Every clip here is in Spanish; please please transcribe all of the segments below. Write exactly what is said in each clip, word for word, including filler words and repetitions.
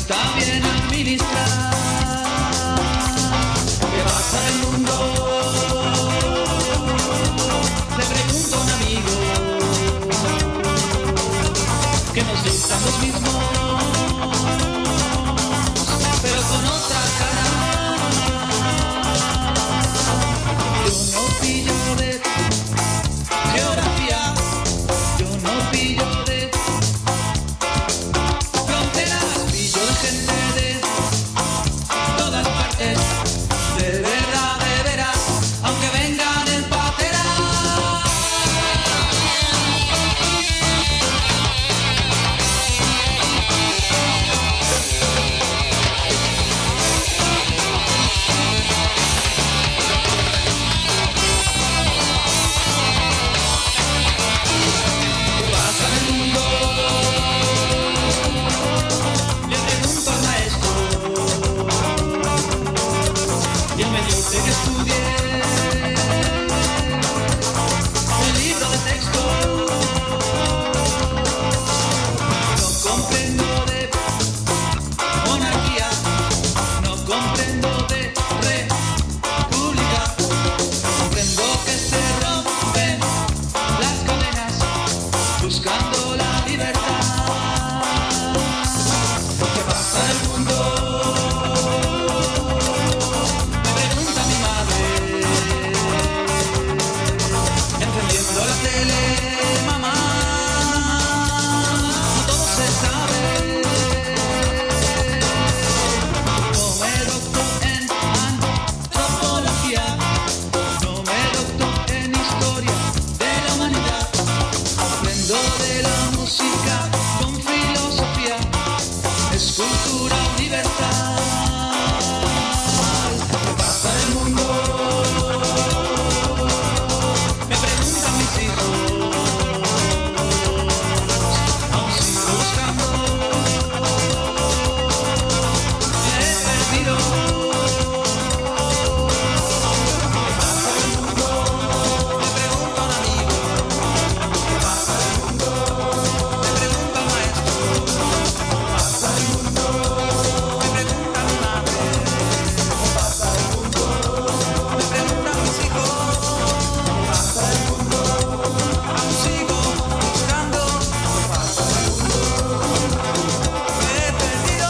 gusta bien administrar. ¿Qué pasa en el mundo? Le pregunto a un amigo que nos dictan los mismos, pero con otra cara. Yo no pillo de geografía, yo no pillo de fronteras, pillo de gente de todas partes, de verdad, de veras, aunque vengan en patera. ¿Qué pasa en el mundo? Le pregunto al maestro y él me dice que estudie el libro de texto. No comprendo de monarquía, no comprendo de república, comprendo que se rompen las cadenas buscando la libertad. ¿Qué pasa en el mundo? Me pregunta mi madre, encendiendo la tele. Mamá, no todo se sabe. No me docto en antropología, no me docto en historia de la humanidad. Aprendo de la música con filosofía, es cultura universal. ¿Qué pasa en el mundo? Me preguntan mis hijos, aún sigo buscando, me he perdido. ¿Qué pasa en el mundo? Me pregunta un amigo. ¿Qué pasa en el mundo? Me pregunta el maestro. ¿Qué pasa en el mundo? Me pregunta mi madre. ¿Qué pasa en el mundo? Me preguntan mis hijos. ¿Qué pasa en el mundo? Aún sigo buscando. ¿Qué pasa en el mundo? Me he perdido.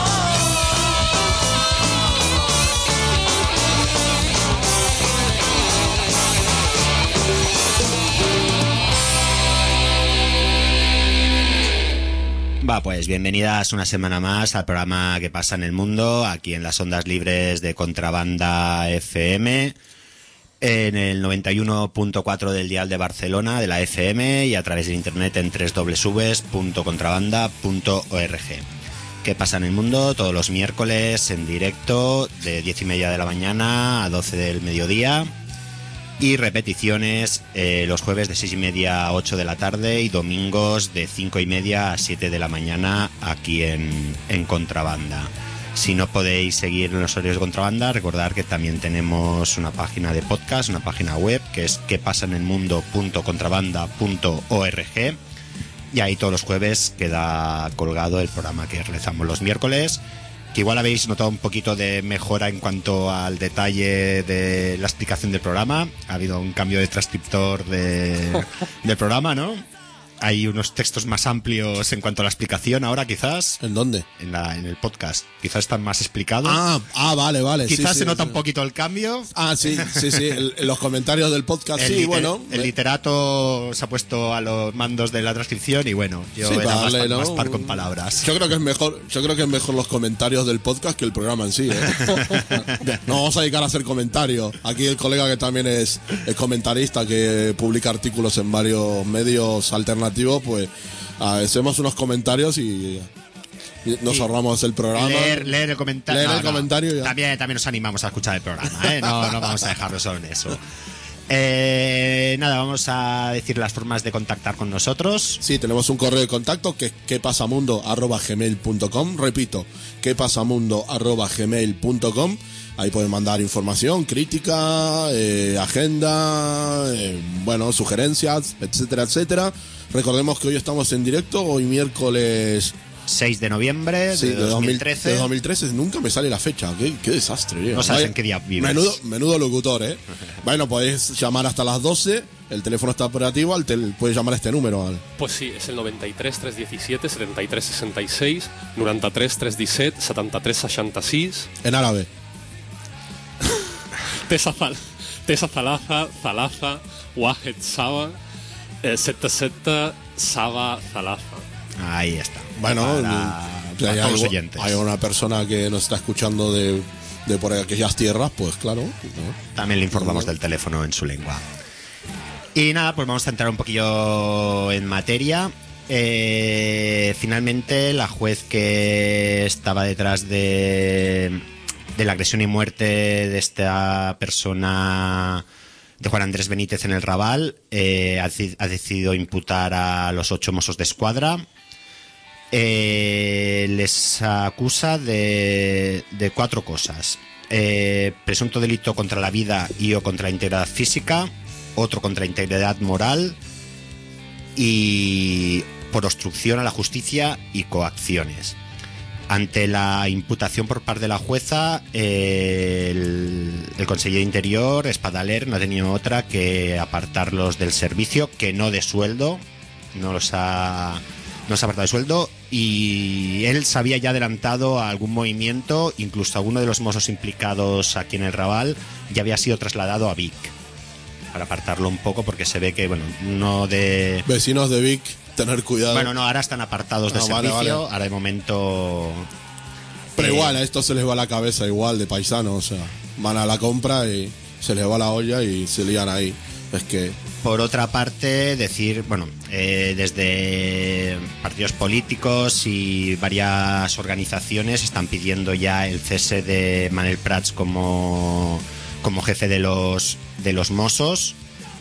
Va, pues bienvenidas una semana más al programa que pasa en el mundo, aquí en las ondas libres de Contrabanda F M, en el noventa y uno punto cuatro del dial de Barcelona, de la F M, y a través de internet en doble u doble u doble u punto contrabanda punto org. ¿Qué pasa en el mundo? Todos los miércoles en directo, de diez y media de la mañana a doce del mediodía. Y repeticiones eh, los jueves de seis y media a ocho de la tarde y domingos de cinco y media a siete de la mañana aquí en, en Contrabanda. Si no podéis seguir los horarios de Contrabanda, recordad que también tenemos una página de podcast, una página web que es quepasanelmundo punto contrabanda punto org, y ahí todos los jueves queda colgado el programa que realizamos los miércoles, que igual habéis notado un poquito de mejora en cuanto al detalle de la explicación del programa. Ha habido un cambio de transcriptor de, del programa, ¿no? Hay unos textos más amplios en cuanto a la explicación ahora, quizás. ¿En dónde? En, la, en el podcast. Quizás están más explicados. Ah, ah vale, vale. Quizás sí, se sí, nota sí. un poquito el cambio. Ah, sí, sí, sí. El- en los comentarios del podcast, El sí, liter- bueno. El eh, literato se ha puesto a los mandos de la transcripción y bueno, yo Sí, era para más, darle, par- ¿no? más par con palabras. Yo creo que es mejor, yo creo que es mejor los comentarios del podcast que el programa en sí, ¿eh? No vamos a dedicar a hacer comentarios. Aquí el colega que también es, es comentarista, que publica artículos en varios medios alternativos, pues hacemos unos comentarios y y nos Sí. ahorramos el programa. Leer, leer el comentario. Leer el comentario ya. También, también nos animamos a escuchar el programa, ¿eh? No, no vamos a dejarlo solo en eso. Eh, nada, vamos a decir las formas de contactar con nosotros. Sí, tenemos un correo de contacto que es quepasamundo arroba gmail punto com. Repito, quepasamundo arroba gmail punto com. Ahí pueden mandar información, crítica, eh, agenda, eh, bueno, sugerencias, etcétera, etcétera. Recordemos que hoy estamos en directo, hoy miércoles seis de noviembre Sí, de dos mil trece. De dos mil trece, nunca me sale la fecha. Qué, qué desastre, tío. No sabes Vaya, en qué día vives. Menudo, menudo locutor, ¿eh? Bueno, podéis llamar hasta las doce. El teléfono está operativo. Al tel, puedes llamar a este número. Al... Pues sí, és el noranta-tres tres disset setanta-tres seixanta-sis, noranta-tres tres disset setanta-tres seixanta-sis. En árabe. Tesa, Zal Tesa Zalaza, Zalaza, Wahed Saba, eh, setenta y siete Saba Zalaza. Ahí está. Bueno, Para, hay, para todos los hay- oyentes. hay una persona que nos está escuchando de, de por aquellas tierras, pues claro. ¿no? También le informamos del teléfono en su lengua. Y nada, pues vamos a entrar un poquillo en materia. Eh, finalmente, la juez que estaba detrás de, de la agresión y muerte de esta persona, de Juan Andrés Benítez en el Raval, eh, ha, deci- ha decidido imputar a los ocho Mossos de Escuadra. Eh, les acusa de, de cuatro cosas. Eh, presunto delito contra la vida y o contra la integridad física, otro contra la integridad moral y por obstrucción a la justicia y coacciones. Ante la imputación por parte de la jueza, eh, el, el consejero de Interior, Espadaler, no ha tenido otra que apartarlos del servicio, que no de sueldo, no los ha, no los ha apartado de sueldo, y él se había ya adelantado a algún movimiento, incluso alguno de los mozos implicados aquí en el Raval ya había sido trasladado a Vic, para apartarlo un poco, porque se ve que, bueno, no de... Vecinos de Vic, tener cuidado. Bueno, no, ahora están apartados de Ah, vale, servicio, vale. ahora de momento... Pero eh, igual, a esto se les va la cabeza igual de paisano, o sea, van a la compra y se les va la olla y se lían ahí. Es que... Por otra parte, decir, bueno, eh, desde partidos políticos y varias organizaciones están pidiendo ya el cese de Manel Prats como, como jefe de los, de los Mossos,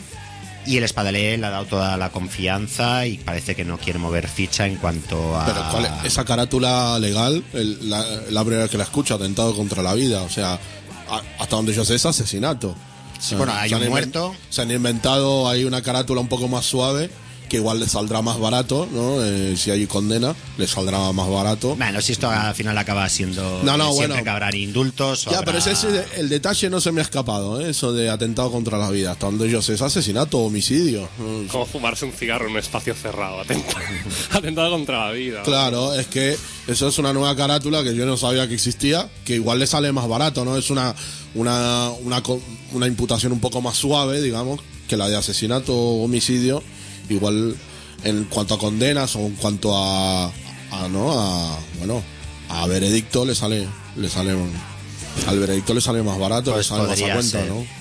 y el Espadaler le ha dado toda la confianza y parece que no quiere mover ficha en cuanto a... Pero ¿cuál es? Esa carátula legal, el- la, la primera vez que la escucho, atentado contra la vida, o sea, a- hasta donde yo sé es asesinato. Sí, bueno, hay se un han inven- muerto. Se han inventado ahí una carátula un poco más suave, que igual le saldrá más barato, ¿no? Eh, si hay condena, le saldrá más barato. Bueno, si esto al final acaba siendo... No, no, siempre bueno. que habrán indultos... o Ya, habrá- pero ese, ese- el detalle no se me ha escapado, ¿eh? Eso de atentado contra la vida. Hasta donde yo sé, es asesinato o homicidio. ¿no? Como fumarse un cigarro en un espacio cerrado. Atentado, atentado contra la vida. Claro, es que eso es una nueva carátula que yo no sabía que existía, que igual le sale más barato, ¿no? Es una, una, una, co- una imputación un poco más suave, digamos, que la de asesinato o homicidio. Igual en cuanto a condenas o en cuanto a, a no a bueno a veredicto le sale le sale al veredicto le sale más barato, Pues le sale más a podría cuenta, ser. ¿no?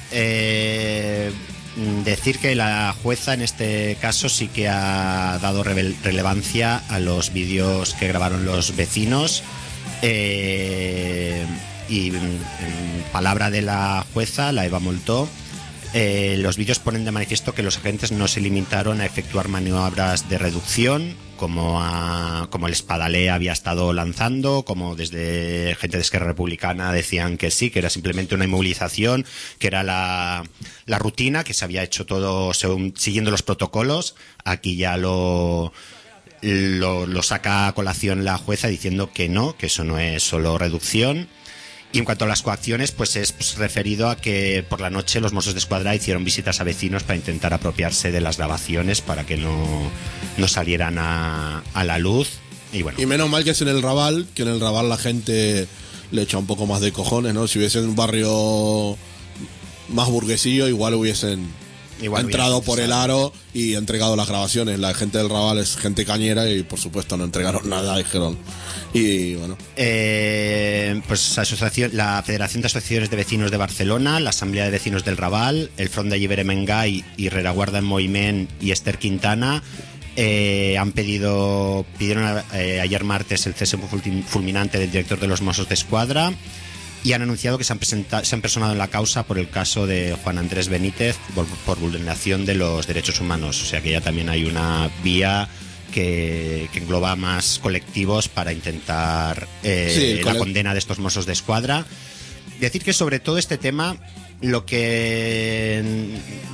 Eh, decir que la jueza en este caso sí que ha dado revel- relevancia a los vídeos que grabaron los vecinos, eh, y en, en palabra de la jueza, la Eva Moltó, eh, los vídeos ponen de manifiesto que los agentes no se limitaron a efectuar maniobras de reducción como, a, como el Espadaler había estado lanzando, como desde gente de Esquerra Republicana decían que sí, que era simplemente una inmovilización, que era la, la rutina, que se había hecho todo según, siguiendo los protocolos. Aquí ya lo, lo, lo saca a colación la jueza diciendo que no, que eso no es solo reducción. Y en cuanto a las coacciones, pues es pues, referido a que por la noche los Mossos de Escuadra hicieron visitas a vecinos para intentar apropiarse de las grabaciones para que no, no salieran a, a la luz. Y bueno, Y menos mal que es en el Raval, que en el Raval la gente le echa un poco más de cojones, ¿no? Si hubiese un barrio más burguesillo, igual hubiesen igual entrado hubiera por el pasado. aro y entregado las grabaciones. La gente del Raval es gente cañera y por supuesto no entregaron nada, dijeron. Y bueno, Eh, pues asociación, la Federación de Asociaciones de Vecinos de Barcelona, la Asamblea de Vecinos del Raval, el Front de Allibere Mengay y Rereguarda en Moviment y Esther Quintana eh, han pedido pidieron eh, ayer martes el cese fulmin- fulminante del director de los Mossos de Escuadra y han anunciado que se han, presentado, se han personado en la causa por el caso de Juan Andrés Benítez por, por vulneración de los derechos humanos. O sea que ya también hay una vía que, que engloba más colectivos para intentar eh, Sí, el la cole- condena de estos Mossos de Escuadra. Decir que sobre todo este tema lo que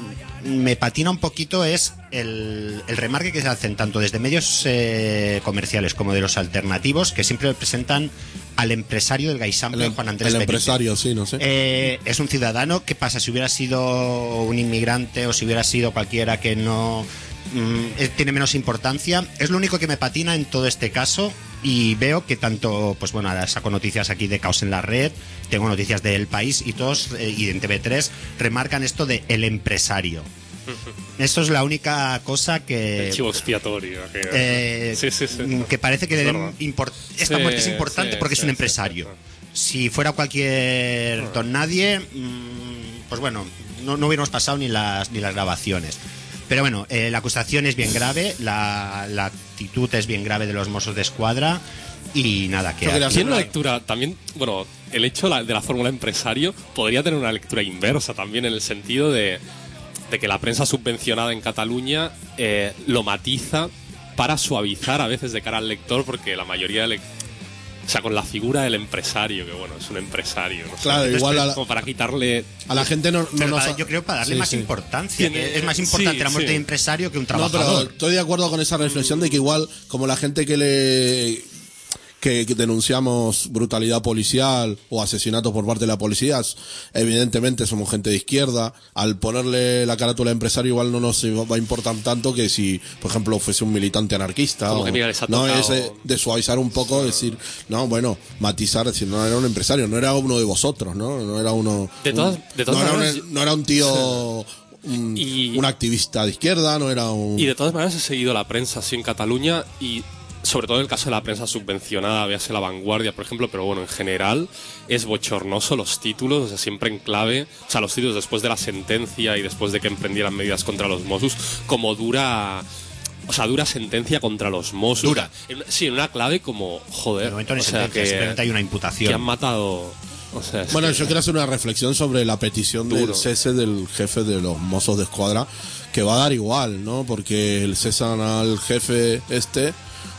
me patina un poquito es el, el remarque que se hacen tanto desde medios eh, comerciales como de los alternativos, que siempre presentan al empresario del gaisample, El, Juan Andrés el Benítez. empresario, sí, no sé. Eh, es un ciudadano. ¿Qué pasa si hubiera sido un inmigrante o si hubiera sido cualquiera que no mm, eh, tiene menos importancia? Es lo único que me patina en todo este caso. Y veo que tanto, pues bueno, ahora saco noticias aquí de Caos en la Red, tengo noticias de El País y todos, eh, y en T V tres, remarcan esto de el empresario. Eso es la única cosa que... El chivo expiatorio. Que, eh, sí, sí, sí. que parece que Es deben verdad. import- esta Sí, muerte es importante sí, porque es sí, un sí, empresario. sí, Si fuera cualquier don nadie, mmm, pues bueno, no, no hubiéramos pasado ni las, ni las grabaciones. Pero bueno, eh, la acusación es bien grave, la, la actitud es bien grave de los Mossos de Escuadra y nada, que... Yo quería aquí- Tiene una lectura también, bueno, el hecho la- de la fórmula empresario podría tener una lectura inversa también, en el sentido de, de que la prensa subvencionada en Cataluña eh, lo matiza para suavizar a veces de cara al lector, porque la mayoría de lec- o sea, con la figura del empresario, que bueno, es un empresario, no sé. Claro, Entonces, igual a la, como para quitarle... a la gente no, no Pero nos para- ha- yo creo para darle Sí, más sí. importancia. Tiene- que es más importante sí, la muerte sí. de empresario que un No, trabajador. pero estoy de acuerdo con esa reflexión de que igual, como la gente que le que, que denunciamos brutalidad policial o asesinatos por parte de la policía, evidentemente somos gente de izquierda, al ponerle la carátula de empresario igual no nos va a importar tanto que si, por ejemplo, fuese un militante anarquista. Como o- que, mira, les ha no, tocado- es eh, de suavizar un poco, decir, no, bueno, matizar, decir, no era un empresario, no era uno de vosotros, ¿no? No era uno... De todas- un- de todas no, era maneras, un, no era un tío... Un, Y- un activista de izquierda, no era un... Y de todas maneras he seguido la prensa así en Cataluña, y sobre todo en el caso de la prensa subvencionada, véase La Vanguardia, por ejemplo, pero bueno, en general es bochornoso los títulos, o sea, siempre en clave, o sea, los títulos después de la sentencia y después de que emprendieran medidas contra los Mossos, como dura... O sea, dura sentencia contra los Mossos. Dura. En- sí, en una clave como, joder, De momento ni o sea, sentencia, simplemente hay una imputación. que han matado... O sea, es Bueno, que- yo quiero hacer una reflexión sobre la petición Duro. del cese del jefe de los Mossos de Escuadra, que va a dar igual, ¿no? Porque el cesan al jefe este,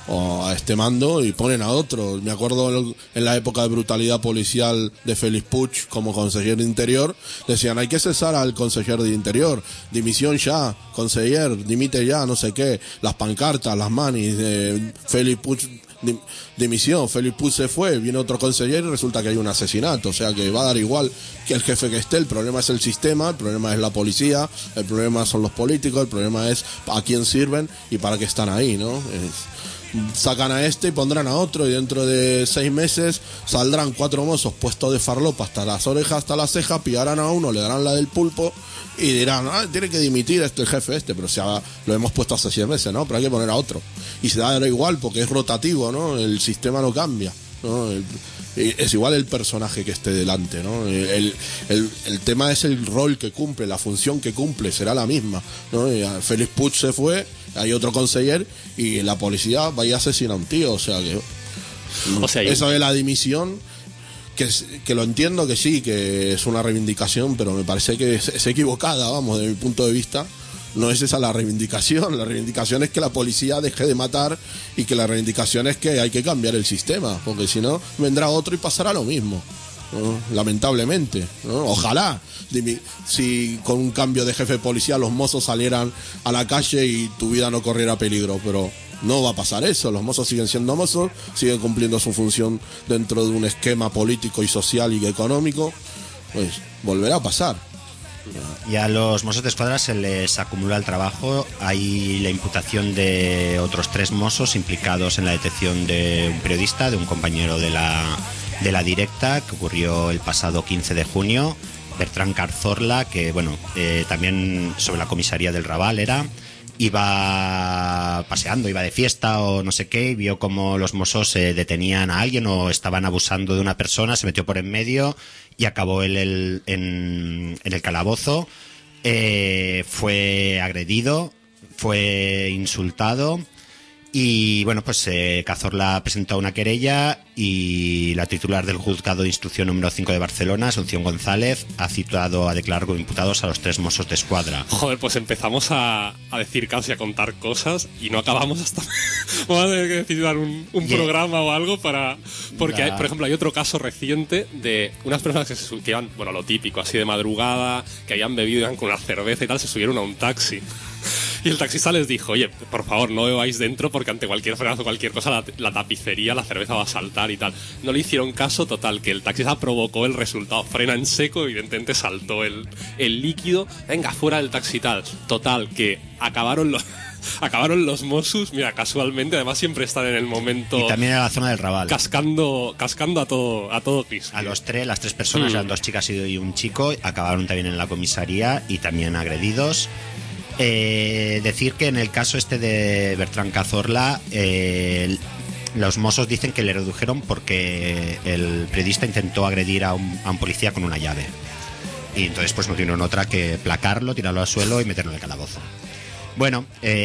o a este mando, y ponen a otro. Me acuerdo en la época de brutalidad policial de Félix Puig como consejero de Interior, decían, hay que cesar al consejero de Interior, dimisión ya, conseller, dimite ya, no sé qué, las pancartas, las manis, eh, Félix Puig... Dim- dimisión, Félix Puig se fue, viene otro consejero y resulta que hay un asesinato, o sea que va a dar igual que el jefe que esté, el problema es el sistema, el problema es la policía, el problema son los políticos, el problema es a quién sirven y para qué están ahí, ¿no? Es- sacan a este y pondrán a otro y dentro de seis meses saldrán cuatro mozos puestos de farlopa hasta las orejas, hasta las cejas, pillarán a uno, le darán la del pulpo y dirán, ah, tiene que dimitir este el jefe este, pero si ha- lo hemos puesto hace seis meses, ¿no? Pero hay que poner a otro. Y se da igual porque es rotativo, ¿no? El sistema no cambia, ¿no? El- es igual el personaje que esté delante, ¿no? El, el, el tema es el rol que cumple, la función que cumple, será la misma, ¿no? Y a Félix Puig se fue, hay otro conseller y la policía va y asesina a un tío, o sea que... O sea, y- eso de la dimisión, que, es- que lo entiendo que sí, que es una reivindicación, pero me parece que es, es equivocada, vamos, desde mi punto de vista. No es esa la reivindicación, la reivindicación es que la policía deje de matar y que la reivindicación es que hay que cambiar el sistema, porque si no vendrá otro y pasará lo mismo, ¿no? Lamentablemente, ¿no? Ojalá, dimi- si con un cambio de jefe de policía los mozos salieran a la calle y tu vida no corriera peligro, pero no va a pasar eso, los mozos siguen siendo mozos, siguen cumpliendo su función dentro de un esquema político y social y económico, pues volverá a pasar. Y a los Mossos de Escuadra se les acumula el trabajo. Hay la imputación de otros tres Mossos implicados en la detención de un periodista, de un compañero de la, de la Directa, que ocurrió el pasado quince de junio. Bertrán Carzorla, que bueno, eh, también sobre la comisaría del Raval era, iba paseando, iba de fiesta o no sé qué, y vio como los Mossos eh, detenían a alguien o estaban abusando de una persona, se metió por en medio y acabó él el- en, en el calabozo. Eh, fue agredido, fue insultado Y bueno, pues eh, Cazorla presentó una querella y la titular del juzgado de instrucción número cinco de Barcelona, Asunción González, ha citado a declarar como imputados a los tres Mossos de Escuadra. Joder, pues empezamos a, a decir casos y a contar cosas y no acabamos hasta... Vamos a tener que necesitar un, un Yeah. programa o algo para... Porque, La- hay, por ejemplo, hay otro caso reciente de unas personas que, se, su- que iban, bueno, lo típico, así de madrugada, que habían bebido, iban con una cerveza y tal, se subieron a un taxi. Y el taxista les dijo, oye, por favor, no bebáis dentro porque ante cualquier frenazo o cualquier cosa la, la tapicería, la cerveza va a saltar y tal. No le hicieron caso, total, que el taxista provocó el resultado. Frena en seco, evidentemente saltó el, el líquido. Venga, fuera del taxi y tal. Total, que acabaron los... Acabaron los Mossos, mira, casualmente, además siempre están en el momento Y también en la zona del Raval. cascando, cascando a todo, a todo Cristo. A los tres, las tres personas, Mm. eran dos chicas y un chico, acabaron también en la comisaría y también agredidos. Eh, decir que en el caso este de Bertrán Cazorla, eh, los Mossos dicen que le redujeron porque el periodista intentó agredir a un, a un policía con una llave. Y entonces pues no tuvieron otra que placarlo, tirarlo al suelo y meterlo en el calabozo. Bueno,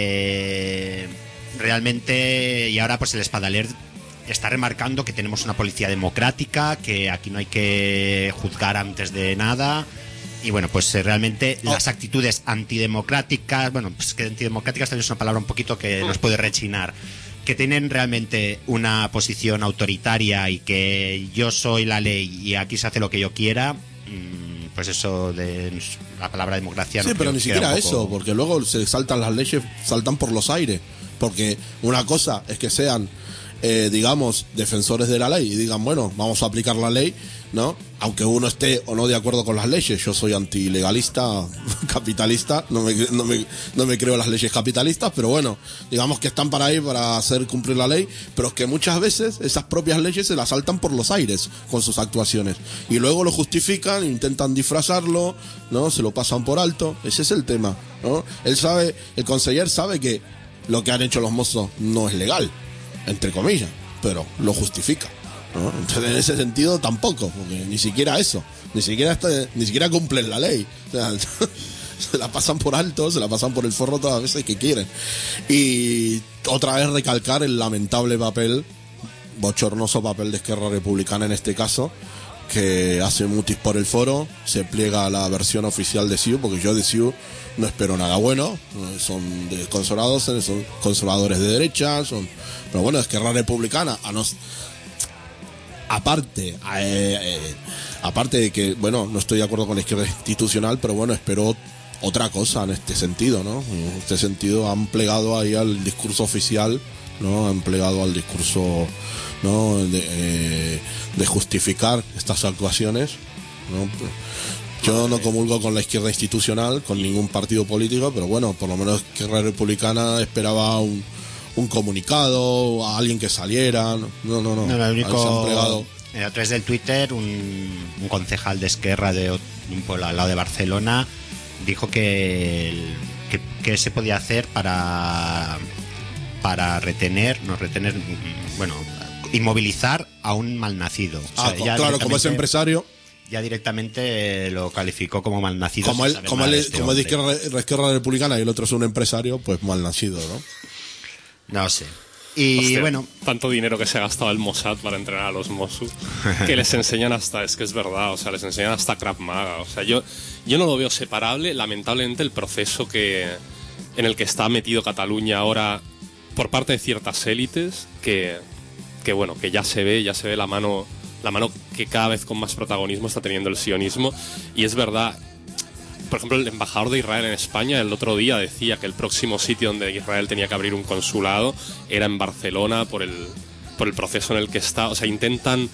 eh, realmente, y ahora pues el Espadaler está remarcando que tenemos una policía democrática, que aquí no hay que juzgar antes de nada. Y bueno, pues eh, realmente Oh. las actitudes antidemocráticas, bueno, pues que antidemocráticas también es una palabra un poquito que nos puede rechinar, que tienen realmente una posición autoritaria y que yo soy la ley y aquí se hace lo que yo quiera, mm, pues eso de la palabra democracia... Sí, no pero creo ni que queda siquiera un poco- eso, porque luego se saltan las leyes, saltan por los aires. Porque una cosa es que sean, eh, digamos, defensores de la ley y digan, bueno, vamos a aplicar la ley, ¿no? Aunque uno esté o no de acuerdo con las leyes. Yo soy antilegalista, capitalista, no me, no me, no me creo las leyes capitalistas, pero bueno, digamos que están para ahí para hacer cumplir la ley, pero es que muchas veces esas propias leyes se las saltan por los aires con sus actuaciones. Y luego lo justifican, intentan disfrazarlo, ¿no? Se lo pasan por alto. Ese es el tema, ¿no? Él sabe, el conseller sabe que lo que han hecho los mozos no es legal, entre comillas, pero lo justifica, ¿no? Entonces en ese sentido tampoco, porque ni siquiera eso, ni siquiera este- ni siquiera cumplen la ley, o sea, se la pasan por alto, se la pasan por el forro todas las veces que quieren. Y otra vez recalcar el lamentable papel, bochornoso papel de Esquerra Republicana en este caso, que hace mutis por el foro, se pliega a la versión oficial de C I U, porque yo de C I U no espero nada bueno, son de conservadores, son conservadores de derecha, son, pero bueno, Esquerra Republicana, a nos, aparte, eh, eh, aparte de que, bueno, no estoy de acuerdo con la izquierda institucional, pero bueno, espero otra cosa en este sentido, ¿no? En este sentido han plegado ahí al discurso oficial, ¿no? Han plegado al discurso, ¿no? De, eh, de justificar estas actuaciones, ¿no? Yo no comulgo con la izquierda institucional, con ningún partido político, pero bueno, por lo menos Esquerra Republicana esperaba un, un comunicado, a alguien que saliera. No, no, no. No, lo Se han único, plegado. eh, a través del Twitter, un, un concejal de Esquerra de ot- un pueblo al lado de Barcelona dijo que, el- que, que se podía hacer para para retener, no retener, mm, bueno, inmovilizar a un malnacido. O sea, Ah, co- ya claro, como es directamente- empresario, ya directamente lo calificó como malnacido. como sin él, saber como nada él, de es- este como es de hombre. izquierda, izquierda Republicana y el otro es un empresario, pues mal nacido, ¿no? No sé. Y Hostia, bueno, tanto dinero que se ha gastado el Mossad para entrenar a los Mossos, que les enseñan hasta, es que es verdad, o sea, les enseñan hasta Krav Maga, o sea, yo, yo no lo veo separable, lamentablemente el proceso que, en el que está metido Cataluña ahora por parte de ciertas élites, que, que bueno, que ya se ve, ya se ve la mano, la mano que cada vez con más protagonismo está teniendo el sionismo, y es verdad. Por ejemplo, el embajador de Israel en España el otro día decía que el próximo sitio donde Israel tenía que abrir un consulado era en Barcelona por el, por el proceso en el que está. O sea, intentan,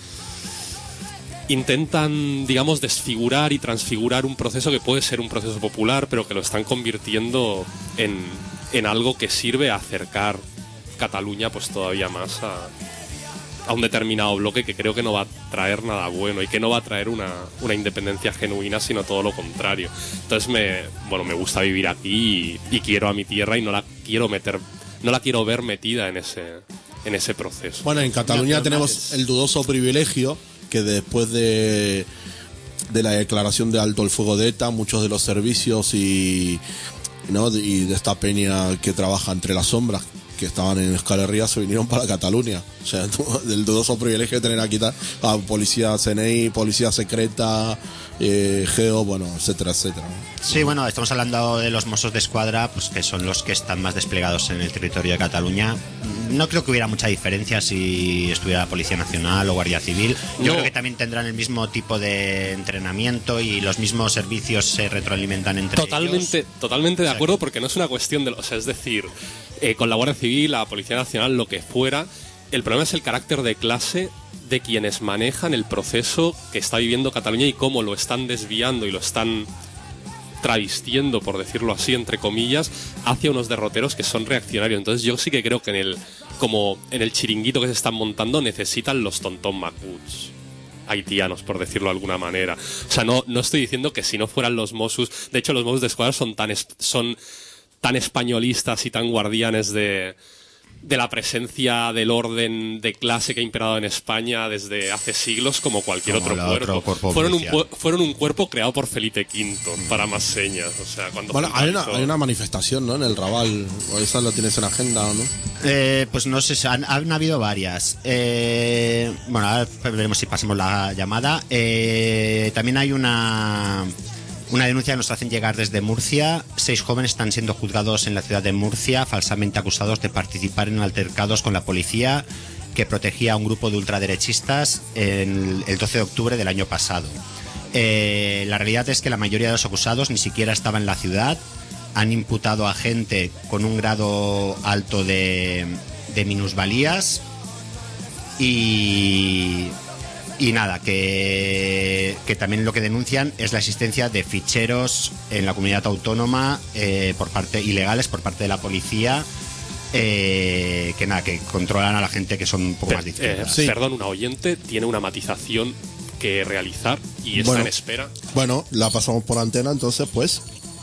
intentan, digamos, desfigurar y transfigurar un proceso que puede ser un proceso popular, pero que lo están convirtiendo en, en algo que sirve a acercar Cataluña pues todavía más a, a un determinado bloque que creo que no va a traer nada bueno y que no va a traer una, una independencia genuina, sino todo lo contrario. Entonces me, bueno, me gusta vivir aquí y, y quiero a mi tierra y no la quiero meter, no la quiero ver metida en ese, en ese proceso. Bueno, en Cataluña tenemos el dudoso privilegio que después de, de la declaración de alto el fuego de ETA, muchos de los servicios y, ¿no? y de esta peña que trabaja entre las sombras, que estaban en Euskal Herria se vinieron para Cataluña. O sea, el dudoso privilegio de tener aquí a policía C N I, policía secreta, eh, Geo, bueno, etcétera, etcétera. Sí, bueno, estamos hablando de los Mossos de Escuadra, pues que son los que están más desplegados en el territorio de Cataluña. No creo que hubiera mucha diferencia si estuviera la Policía Nacional o Guardia Civil. Yo No. creo que también tendrán el mismo tipo de entrenamiento y los mismos servicios se retroalimentan entre Totalmente, ellos. totalmente de O sea, acuerdo, porque no es una cuestión de... O sea, es decir, eh, con la Guardia Civil, la Policía Nacional, lo que fuera, el problema es el carácter de clase de quienes manejan el proceso que está viviendo Cataluña y cómo lo están desviando y lo están travestiendo, por decirlo así, entre comillas, hacia unos derroteros que son reaccionarios. Entonces yo sí que creo que en el, como en el chiringuito que se están montando necesitan los tontón macuts haitianos, por decirlo de alguna manera. O sea, no, no estoy diciendo que si no fueran los Mossos, de hecho los Mossos de Escuadra son tan, es- son tan españolistas y tan guardianes de, de la presencia del orden de clase que ha imperado en España desde hace siglos como cualquier Como otro la cuerpo. otro cuerpo fueron, un, policial. pu- fueron un cuerpo creado por Felipe quinto, para más señas. O sea, cuando Bueno, hay una, centralizó- hay una manifestación, ¿no? En el Raval. ¿O esa lo tienes en agenda o no? Eh, pues no sé, han, han habido varias. Eh, bueno, ahora veremos si pasamos la llamada. Eh, también hay una, una denuncia que nos hacen llegar desde Murcia. Seis jóvenes están siendo juzgados en la ciudad de Murcia, falsamente acusados de participar en altercados con la policía que protegía a un grupo de ultraderechistas en el doce de octubre del año pasado. Eh, la realidad es que la mayoría de los acusados ni siquiera estaban en la ciudad. Han imputado a gente con un grado alto de, de minusvalías y, y nada, que, que también lo que denuncian es la existencia de ficheros en la comunidad autónoma eh, por parte ilegales por parte de la policía eh, que nada, que controlan a la gente que son un poco más de Eh, izquierda. Sí. Perdón, una oyente tiene una matización que realizar y está Bueno. en espera. Bueno, la pasamos por antena, entonces, pues.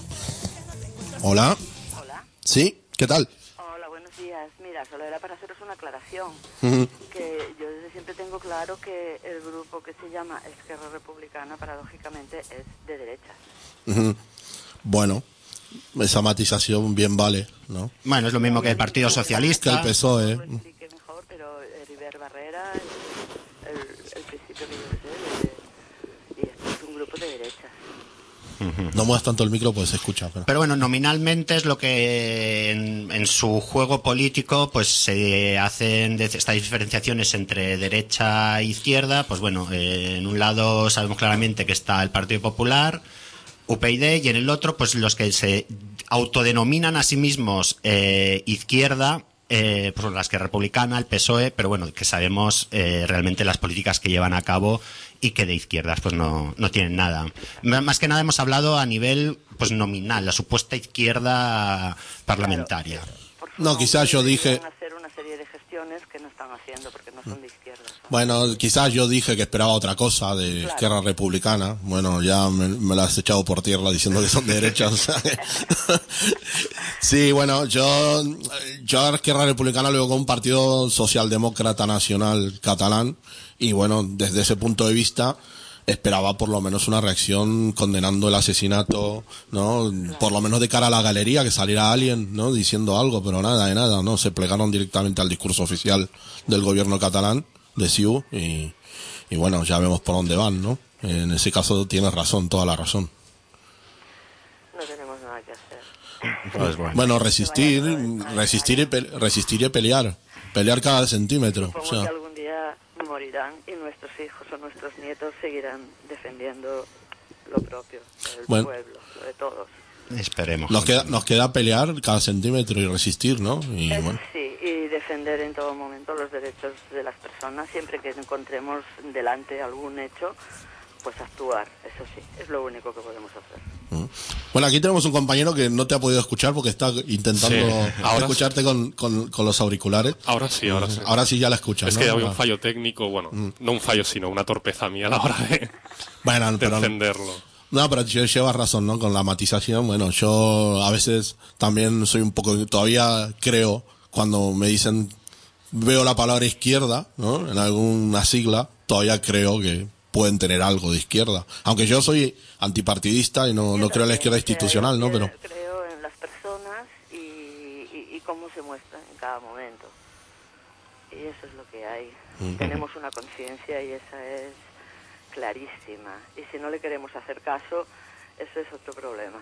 Hola. Hola. ¿Sí? ¿Qué tal? Hola, buenos días. Mira, solo era para haceros una aclaración. Ujú. Que yo desde siempre tengo claro que el grupo que se llama Esquerra Republicana, paradójicamente, es de derechas. Ujú. Bueno, esa matización bien vale, ¿no? Bueno, es lo mismo que el Partido Que Socialista. el P S O E. Lo explique mejor, pero Heriberto Barrera es el, el principio que yo sé, de- y esto es un grupo de derechas. No muevas tanto el micro, pues se escucha. Pero... Pero bueno, nominalmente es lo que en, en su juego político pues se hacen de- estas diferenciaciones entre derecha e izquierda. Pues bueno, eh, en un lado sabemos claramente que está el Partido Popular, U P YD, y en el otro pues los que se autodenominan a sí mismos eh, izquierda, eh, pues las que Republicana, el P S O E, pero bueno, que sabemos eh, realmente las políticas que llevan a cabo y que de izquierdas pues no, no tienen nada. M- Más que nada hemos hablado a nivel pues nominal, la supuesta izquierda parlamentaria. Por su No, quizás yo nombre dije- deberían hacer una serie de gestiones que no están haciendo porque no son de izquierdas. ¿no? Bueno, quizás yo dije que esperaba otra cosa de Claro. Esquerra Republicana. Bueno, ya me, me la has echado por tierra diciendo que son de derechas. o sea que- sí, bueno, yo, yo a Esquerra Republicana lo veo como un partido socialdemócrata nacional catalán. Y bueno, desde ese punto de vista esperaba por lo menos una reacción condenando el asesinato, ¿no? Por lo menos de cara a la galería, que saliera alguien, ¿no? Diciendo algo, pero nada de nada, ¿no? Se plegaron directamente al discurso oficial del gobierno catalán, de C I U, y, y bueno, ya vemos por dónde van, ¿no? En ese caso tienes razón, toda la razón. No tenemos nada que hacer. Pues bueno. Bueno, resistir, resistir y, pe- resistir y pelear. Pelear cada centímetro. O Supongo sea, que algún día morirán y nuestros hijos o nuestros nietos seguirán defendiendo lo propio, el Bueno. pueblo, lo de todos. Esperemos. nos queda, nos queda pelear cada centímetro y resistir, ¿no? Y Eso bueno. sí, y defender en todo momento los derechos de las personas, siempre que encontremos delante algún hecho, pues actuar, eso sí, es lo único que podemos hacer. Bueno, aquí tenemos un compañero que no te ha podido escuchar porque está intentando Sí, ahora escucharte con, con, con los auriculares. Ahora sí, ahora sí. Ahora sí ya la escuchas, Es ¿no? que había Ah. un fallo técnico, bueno, no un fallo, sino una torpeza mía a la hora de, Bueno, de pero, encenderlo. no, pero lle- llevas razón, ¿no? Con la matización. Bueno, yo a veces también soy un poco, todavía creo, cuando me dicen, veo la palabra izquierda, ¿no? En alguna sigla, todavía creo que pueden tener algo de izquierda. Aunque yo soy antipartidista y no, no creo en la izquierda institucional, ¿no? Pero Creo en las personas y, y, y cómo se muestran en cada momento. eso es lo que hay. Tenemos una conciencia y esa es clarísima. Y si no le queremos hacer caso, eso es otro problema.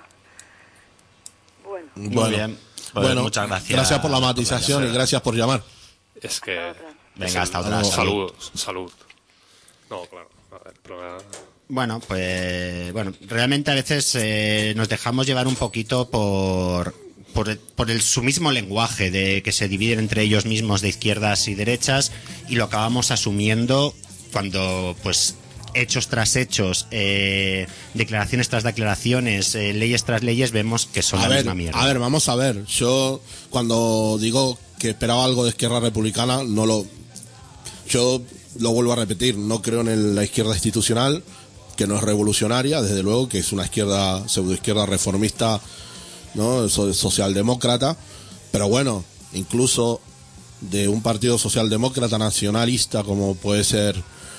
Bueno. Muy Bueno, bien. Pues bueno, muchas gracias. Gracias por la matización y gracias por llamar. Es que... Otra. Venga, hasta otra. Hasta Salud, salud. No, claro. A ver, pero... Bueno, pues bueno, realmente a veces eh, nos dejamos llevar un poquito por por, por el, su mismo lenguaje de que se dividen entre ellos mismos de izquierdas y derechas y lo acabamos asumiendo cuando pues hechos tras hechos, eh, declaraciones tras declaraciones, eh, leyes tras leyes vemos que son A la ver, misma mierda. a ver, vamos a ver. Yo cuando digo que esperaba algo de izquierda republicana, no lo... Yo lo vuelvo a repetir, no creo en el- la izquierda institucional, que no es revolucionaria, desde luego, que es una izquierda, pseudoizquierda reformista, ¿no? So- socialdemócrata, pero bueno, incluso de un partido socialdemócrata nacionalista como puede ser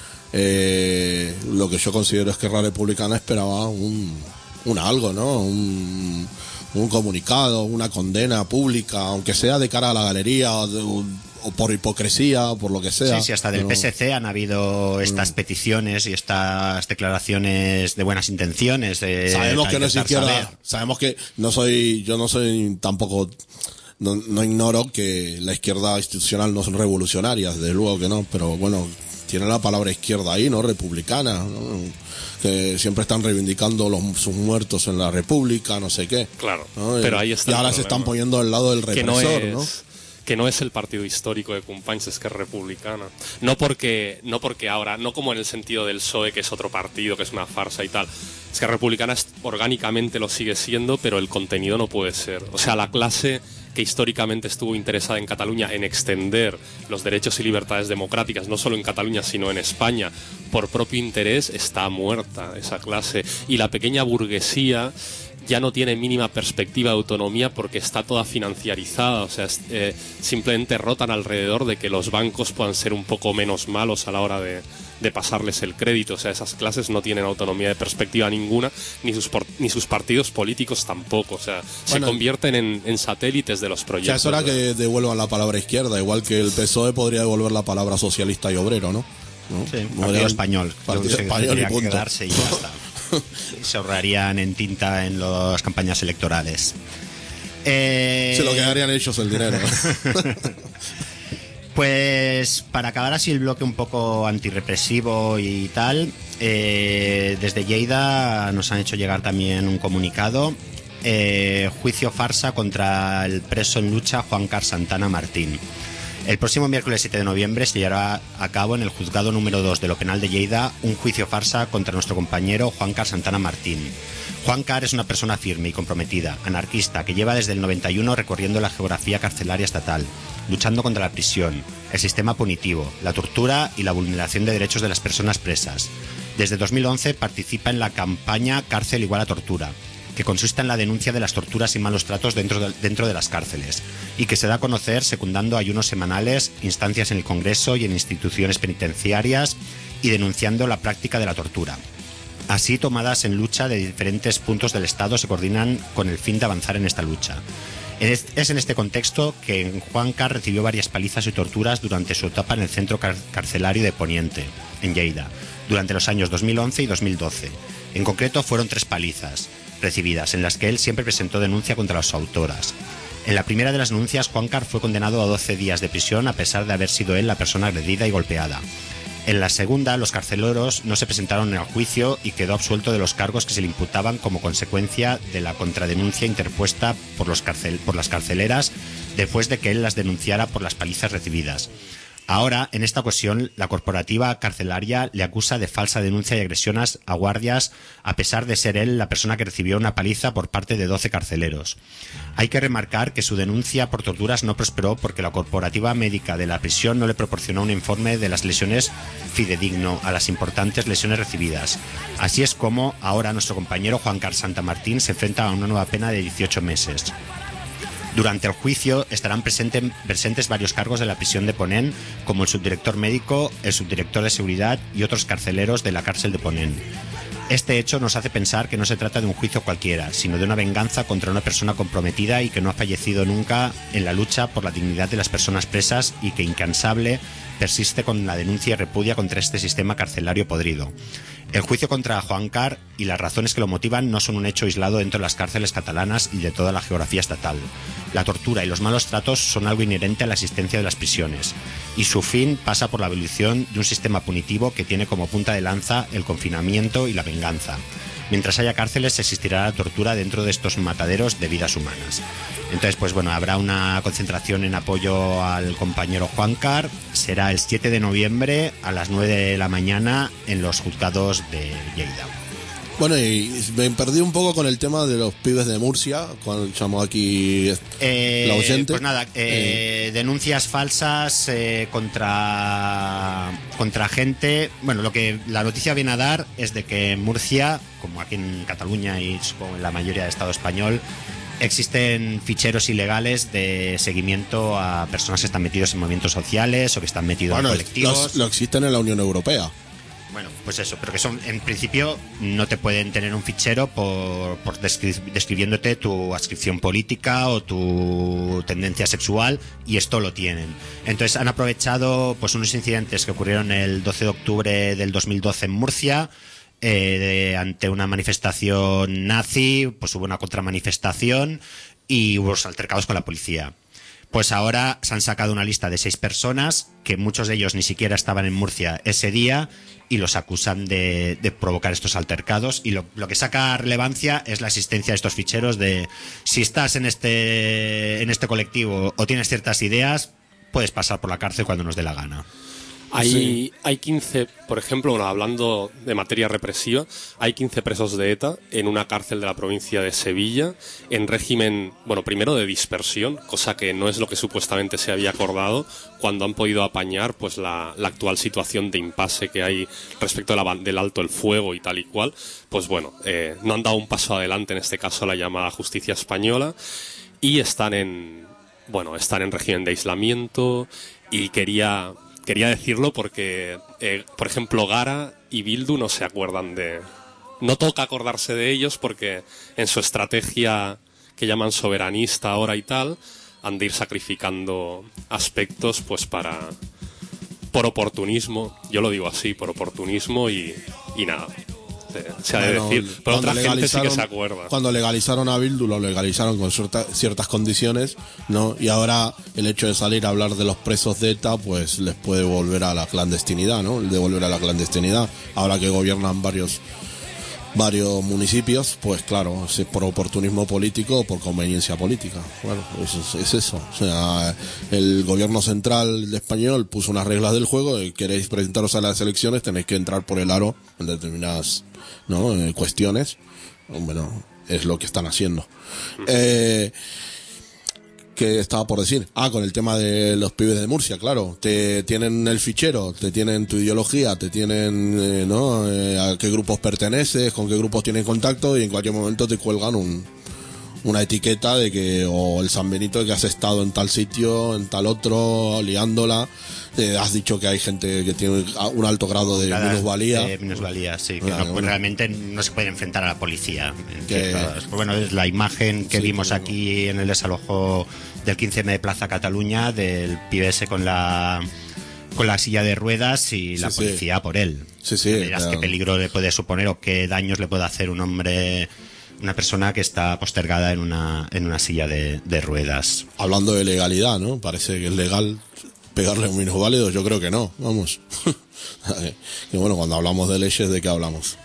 eh, lo que yo considero Izquierda Republicana, esperaba un, un algo, ¿no? Un, un comunicado, una condena pública, aunque sea de cara a la galería o, de- o por hipocresía o por lo que sea. Sí, sí, hasta del pero- P S C han habido estas peticiones y estas declaraciones de buenas intenciones. De, Sabemos para que no es intentar izquierda, saber. sabemos que no soy, yo no soy tampoco, no, no ignoro que la izquierda institucional no son revolucionarias, desde luego que no, pero bueno, tiene la palabra izquierda ahí, ¿no? Republicana, ¿no? Que siempre están reivindicando los, sus muertos en la República, no sé qué. Claro, ¿no? pero Y- ahí está Y el ahora se problema. están poniendo al lado del que no represor, es ¿no? que no es el partido histórico de Companys, es que es republicana. No porque no porque ahora, no como en el sentido del P S O E, que es otro partido, que es una farsa y tal. Es que republicana es- orgánicamente lo sigue siendo, pero el contenido no puede ser. O sea, la clase que históricamente estuvo interesada en Cataluña en extender los derechos y libertades democráticas, no solo en Cataluña, sino en España, por propio interés, está muerta esa clase. Y la pequeña burguesía ya no tiene mínima perspectiva de autonomía porque está toda financiarizada, o sea, es- eh, simplemente rotan alrededor de que los bancos puedan ser un poco menos malos a la hora de, de pasarles el crédito, o sea, esas clases no tienen autonomía de perspectiva ninguna, ni sus, por- ni sus partidos políticos tampoco, o sea, se Bueno, convierten en, en satélites de los Ya proyectos. es hora ¿no? que devuelvan la palabra izquierda, igual que el P S O E podría devolver la palabra socialista y obrero, ¿no? ¿No? Sí, Podrían- partido español. Yo Partido creo que español y tendría que punto. quedarse y ya está. Y se ahorrarían en tinta en las campañas electorales. Eh, Se lo quedarían ellos el dinero. Pues para acabar así el bloque un poco antirrepresivo y tal, eh, desde Lleida nos han hecho llegar también un comunicado. Eh, juicio farsa contra el preso en lucha Juan Carlos Santana Martín. El próximo miércoles siete de noviembre se llevará a cabo en el juzgado número dos de lo penal de Lleida un juicio farsa contra nuestro compañero Juan Carlos Santana Martín. Juan Car es una persona firme y comprometida, anarquista, que lleva desde el noventa y uno recorriendo la geografía carcelaria estatal, luchando contra la prisión, el sistema punitivo, la tortura y la vulneración de derechos de las personas presas. Desde dos mil once participa en la campaña Cárcel igual a tortura, que consiste en la denuncia de las torturas y malos tratos dentro de, dentro de las cárceles, y que se da a conocer secundando ayunos semanales, instancias en el Congreso y en instituciones penitenciarias, y denunciando la práctica de la tortura. Así, tomadas en lucha de diferentes puntos del Estado se coordinan con el fin de avanzar en esta lucha. Es en este contexto que Juan Car recibió varias palizas y torturas durante su etapa en el centro car- carcelario de Poniente, en Lleida, durante los años dos mil once y dos mil doce. En concreto fueron tres palizas recibidas, en las que él siempre presentó denuncia contra las autoras. En la primera de las denuncias, Juan Car fue condenado a doce días de prisión a pesar de haber sido él la persona agredida y golpeada. En la segunda, los carceleros no se presentaron en el juicio y quedó absuelto de los cargos que se le imputaban como consecuencia de la contradenuncia interpuesta por, los carcel- por las carceleras después de que él las denunciara por las palizas recibidas. Ahora, en esta ocasión, la corporativa carcelaria le acusa de falsa denuncia y agresiones a guardias, a pesar de ser él la persona que recibió una paliza por parte de doce carceleros. Hay que remarcar que su denuncia por torturas no prosperó porque la corporativa médica de la prisión no le proporcionó un informe de las lesiones fidedigno a las importantes lesiones recibidas. Así es como ahora nuestro compañero Juan Carlos Santamartín se enfrenta a una nueva pena de dieciocho meses. Durante el juicio estarán presente, presentes varios cargos de la prisión de Ponent, como el subdirector médico, el subdirector de seguridad y otros carceleros de la cárcel de Ponent. Este hecho nos hace pensar que no se trata de un juicio cualquiera, sino de una venganza contra una persona comprometida y que no ha fallecido nunca en la lucha por la dignidad de las personas presas y que incansable persiste con la denuncia y repudia contra este sistema carcelario podrido. El juicio contra Juan Car y las razones que lo motivan no son un hecho aislado dentro de las cárceles catalanas y de toda la geografía estatal. La tortura y los malos tratos son algo inherente a la existencia de las prisiones, y su fin pasa por la abolición de un sistema punitivo que tiene como punta de lanza el confinamiento y la venganza. Mientras haya cárceles existirá la tortura dentro de estos mataderos de vidas humanas. Entonces, pues bueno, habrá una concentración en apoyo al compañero Juan Car. Será el siete de noviembre a las nueve de la mañana en los juzgados de Lleida. Bueno, y me perdí un poco con el tema de los pibes de Murcia, cuando llamó aquí eh, la oyente. Pues nada, eh, eh. denuncias falsas eh, contra contra gente. Bueno, lo que la noticia viene a dar es de que en Murcia, como aquí en Cataluña y supongo en la mayoría del Estado español, existen ficheros ilegales de seguimiento a personas que están metidos en movimientos sociales o que están metidos bueno, en colectivos. Los, lo existen en la Unión Europea. Bueno, pues eso, pero que son, en principio, no te pueden tener un fichero por, por descri- describiéndote tu adscripción política o tu tendencia sexual, y esto lo tienen. Entonces han aprovechado pues unos incidentes que ocurrieron el doce de octubre del dos mil doce en Murcia, eh, de, ante una manifestación nazi, pues hubo una contramanifestación y hubo altercados con la policía. Pues ahora se han sacado una lista de seis personas, que muchos de ellos ni siquiera estaban en Murcia ese día, y los acusan de, de provocar estos altercados. Y lo, lo que saca relevancia es la existencia de estos ficheros de si estás en este, en este colectivo o tienes ciertas ideas, puedes pasar por la cárcel cuando nos dé la gana. Hay, Sí. hay quince, por ejemplo, bueno, hablando de materia represiva, hay quince presos de ETA en una cárcel de la provincia de Sevilla, en régimen, bueno, primero de dispersión, cosa que no es lo que supuestamente se había acordado, cuando han podido apañar pues la, la actual situación de impasse que hay respecto de la, del alto el fuego y tal y cual. Pues bueno, eh, no han dado un paso adelante, en este caso la llamada justicia española, y están en, bueno, están en régimen de aislamiento. Y quería... Quería decirlo porque, eh, por ejemplo, Gara y Bildu no se acuerdan de... No toca acordarse de ellos porque en su estrategia que llaman soberanista ahora y tal, han de ir sacrificando aspectos pues para... por oportunismo, yo lo digo así, por oportunismo y, y nada. Se ha de Bueno, decir, pero otra gente sí que se acuerda. Cuando legalizaron a Bildu, lo legalizaron con cierta, ciertas condiciones, ¿no? Y ahora el hecho de salir a hablar de los presos de ETA, pues les puede volver a la clandestinidad, ¿no? El de volver a la clandestinidad. Ahora que gobiernan varios varios municipios, pues claro, es por oportunismo político o por conveniencia política. Bueno, eso es, es eso. O sea, el gobierno central español puso unas reglas del juego: y queréis presentaros a las elecciones, tenéis que entrar por el aro en determinadas, ¿no?, eh, cuestiones. Bueno, es lo que están haciendo. Eh, ¿Qué estaba por decir? Ah, con el tema de los pibes de Murcia, claro. Te tienen el fichero, te tienen tu ideología, te tienen, eh, ¿no?, eh, a qué grupos perteneces, con qué grupos tienen contacto, y en cualquier momento te cuelgan un, una etiqueta de que, o el San Benito, de que has estado en tal sitio, en tal otro, liándola. Eh, has dicho que hay gente que tiene un alto grado de Cada- minusvalía. de minusvalía, sí, que Ah, no, pues bueno. realmente no se puede enfrentar a la policía. en Que- ciertas- Bueno, es la imagen que Sí, vimos claro. aquí en el desalojo del quince eme de Plaza Cataluña, del pibe ese con la con la silla de ruedas y la Sí, sí. policía por él. Sí, sí, Me dirás claro. qué peligro le puede suponer o qué daños le puede hacer un hombre, una persona que está postergada en una en una silla de, de ruedas. Hablando de legalidad, ¿no? Parece que es legal pegarle a un minusválido. Yo creo que no, vamos. Y bueno, cuando hablamos de leyes, ¿de qué hablamos?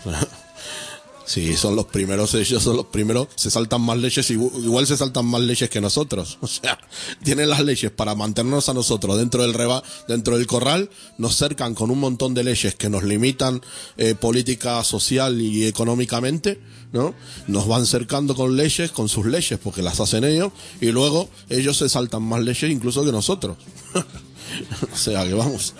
Si son los primeros, ellos son los primeros, se saltan más leyes, igu- igual se saltan más leyes que nosotros. O sea, tienen las leyes para mantenernos a nosotros dentro del reba, dentro del corral, nos cercan con un montón de leyes que nos limitan eh, política, social y económicamente, ¿no? Nos van cercando con leyes, con sus leyes, porque las hacen ellos, y luego ellos se saltan más leyes incluso que nosotros. O sea, que vamos.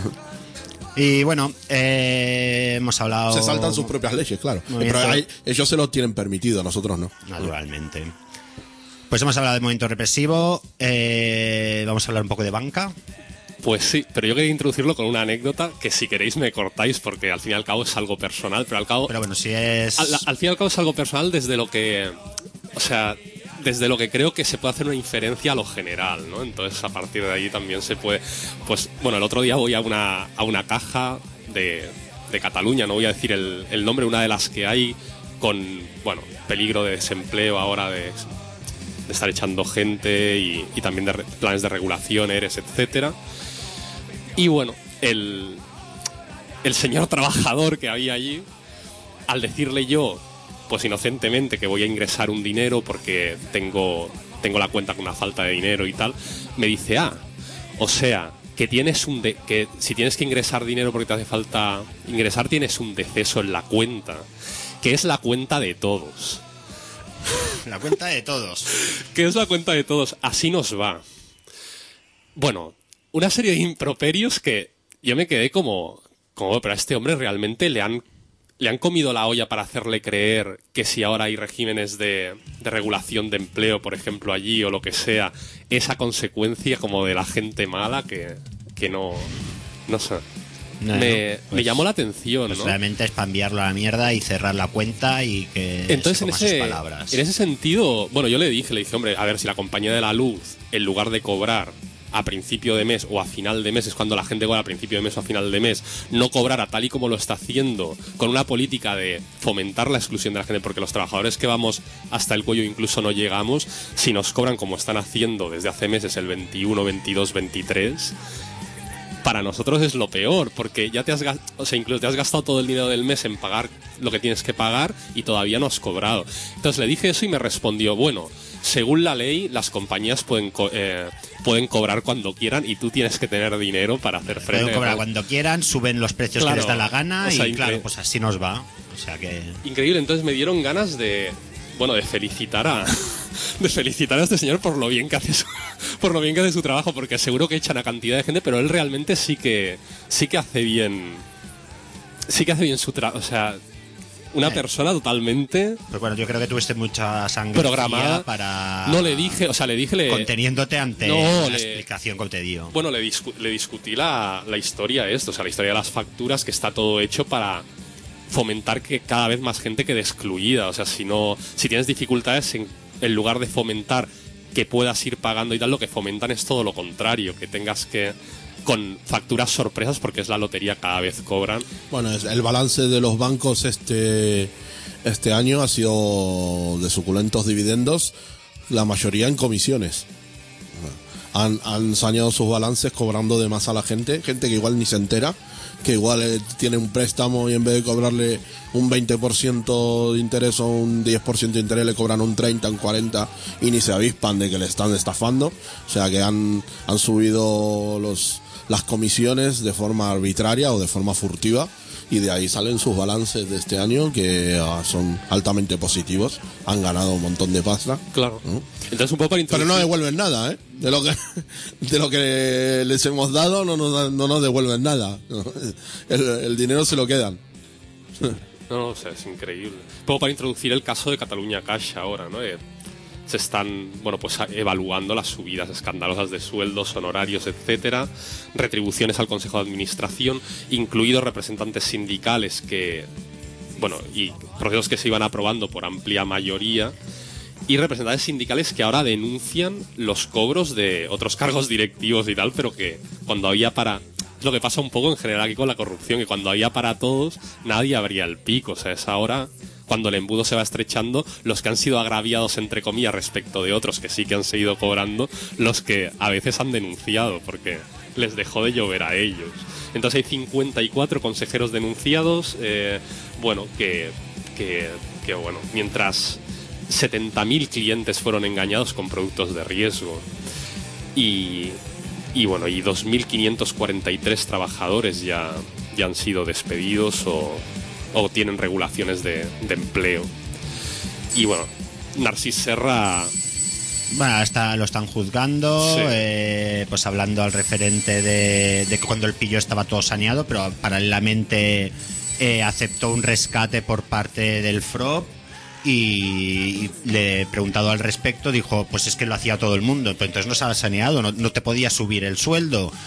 Y bueno, eh, hemos hablado... Se saltan sus propias leyes, claro. Movimiento- Pero hay- ellos se lo tienen permitido, nosotros no. Naturalmente. Pues hemos hablado de movimiento represivo, eh, vamos a hablar un poco de banca. Pues sí, pero yo quería introducirlo con una anécdota que si queréis me cortáis porque al fin y al cabo es algo personal, pero al cabo... Pero bueno, si es... Al, al fin y al cabo es algo personal desde lo que... O sea, desde lo que creo que se puede hacer una inferencia a lo general, ¿no? Entonces a partir de ahí también se puede... Pues bueno, el otro día voy a una, a una caja de, de Cataluña, no voy a decir el, el nombre, una de las que hay con, bueno, peligro de desempleo ahora de... de estar echando gente y, y también de re, planes de regulación, E R E S, etcétera. Y bueno, el, el señor trabajador que había allí, al decirle yo, pues inocentemente, que voy a ingresar un dinero porque tengo, tengo la cuenta con una falta de dinero y tal, me dice, ah, o sea, que tienes un de, que si tienes que ingresar dinero porque te hace falta ingresar, tienes un deceso en la cuenta, que es la cuenta de todos. La cuenta de todos. Que es la cuenta de todos. Así nos va. Bueno, una serie de improperios que yo me quedé como... como pero a este hombre realmente le han, le han comido la olla para hacerle creer que si ahora hay regímenes de, de regulación de empleo, por ejemplo, allí o lo que sea, esa consecuencia como de la gente mala que, que no... no sé... No, me, no, pues, me llamó la atención, pues ¿no? realmente es para enviarlo a la mierda y cerrar la cuenta y que Entonces, se en coma sus ese, palabras. en ese sentido, bueno, yo le dije, le dije, hombre, a ver, si la compañía de la luz, en lugar de cobrar a principio de mes o a final de mes, es cuando la gente cobra a principio de mes o a final de mes, no cobrara tal y como lo está haciendo, con una política de fomentar la exclusión de la gente, porque los trabajadores que vamos hasta el cuello incluso no llegamos, si nos cobran como están haciendo desde hace meses el veintiuno, veintidós, veintitrés... para nosotros es lo peor, porque ya te has, o sea, incluso te has gastado todo el dinero del mes en pagar lo que tienes que pagar y todavía no has cobrado. Entonces le dije eso y me respondió, bueno, según la ley, las compañías pueden co eh, pueden cobrar cuando quieran y tú tienes que tener dinero para hacer frente. Pueden cobrar cuando quieran, suben los precios claro, que les da la gana o sea, y claro, pues así nos va. O sea que... Increíble, entonces me dieron ganas de... Bueno, de felicitar a de felicitar a este señor por lo bien que hace su, por lo bien que hace su trabajo, porque seguro que echan a cantidad de gente, pero él realmente sí que sí que hace bien sí que hace bien su trabajo, o sea, una eh. persona totalmente Pues bueno, yo creo que tuviste mucha sangre programada para... No le dije, o sea, le dije le, conteniéndote ante no, la le, explicación que te dio. Bueno, le, discu le discutí la, la historia de esto, o sea, la historia de las facturas, que está todo hecho para fomentar que cada vez más gente quede excluida. O sea, si no, si tienes dificultades, en, en lugar de fomentar que puedas ir pagando y tal, lo que fomentan es todo lo contrario, que tengas que con facturas sorpresas, porque es la lotería, cada vez cobran. Bueno, el balance de los bancos este este año ha sido de suculentos dividendos, la mayoría en comisiones. Han, han saneado sus balances cobrando de más a la gente, gente que igual ni se entera, que igual eh, tiene un préstamo y en vez de cobrarle un veinte por ciento de interés o un diez por ciento de interés le cobran un treinta, un cuarenta y ni se avispan de que le están estafando. O sea que han, han subido los, las comisiones de forma arbitraria o de forma furtiva y de ahí salen sus balances de este año que uh, son altamente positivos. Han ganado un montón de pasta. Claro. ¿no? Entonces un poco para Pero no devuelven nada, ¿eh? De lo que de lo que les hemos dado no nos, no nos devuelven nada. El, el dinero se lo quedan. No, no, o sea, es increíble. Un poco para introducir el caso de Catalunya Cash ahora, ¿no? Eh, se están, bueno, pues evaluando las subidas escandalosas de sueldos, honorarios, etcétera, retribuciones al Consejo de Administración, incluidos representantes sindicales que, bueno, y procesos que se iban aprobando por amplia mayoría, y representantes sindicales que ahora denuncian los cobros de otros cargos directivos y tal, pero que cuando había para... Es lo que pasa un poco en general aquí con la corrupción, que cuando había para todos, nadie abría el pico. O sea, es ahora, cuando el embudo se va estrechando, los que han sido agraviados, entre comillas, respecto de otros que sí que han seguido cobrando, los que a veces han denunciado, porque les dejó de llover a ellos. Entonces hay cincuenta y cuatro consejeros denunciados, eh, bueno, que, que, que, bueno, mientras setenta mil clientes fueron engañados con productos de riesgo. Y... Y bueno, y dos mil quinientos cuarenta y tres trabajadores ya, ya han sido despedidos o, o tienen regulaciones de, de empleo. Y bueno, Narcís Serra... Bueno, hasta lo están juzgando, Sí. eh, pues hablando al referente de, de que cuando el pillo estaba todo saneado, pero paralelamente eh, aceptó un rescate por parte del F R O P. Y le he preguntado al respecto, dijo, pues es que lo hacía todo el mundo, pero entonces no se ha saneado, no, no te podía subir el sueldo.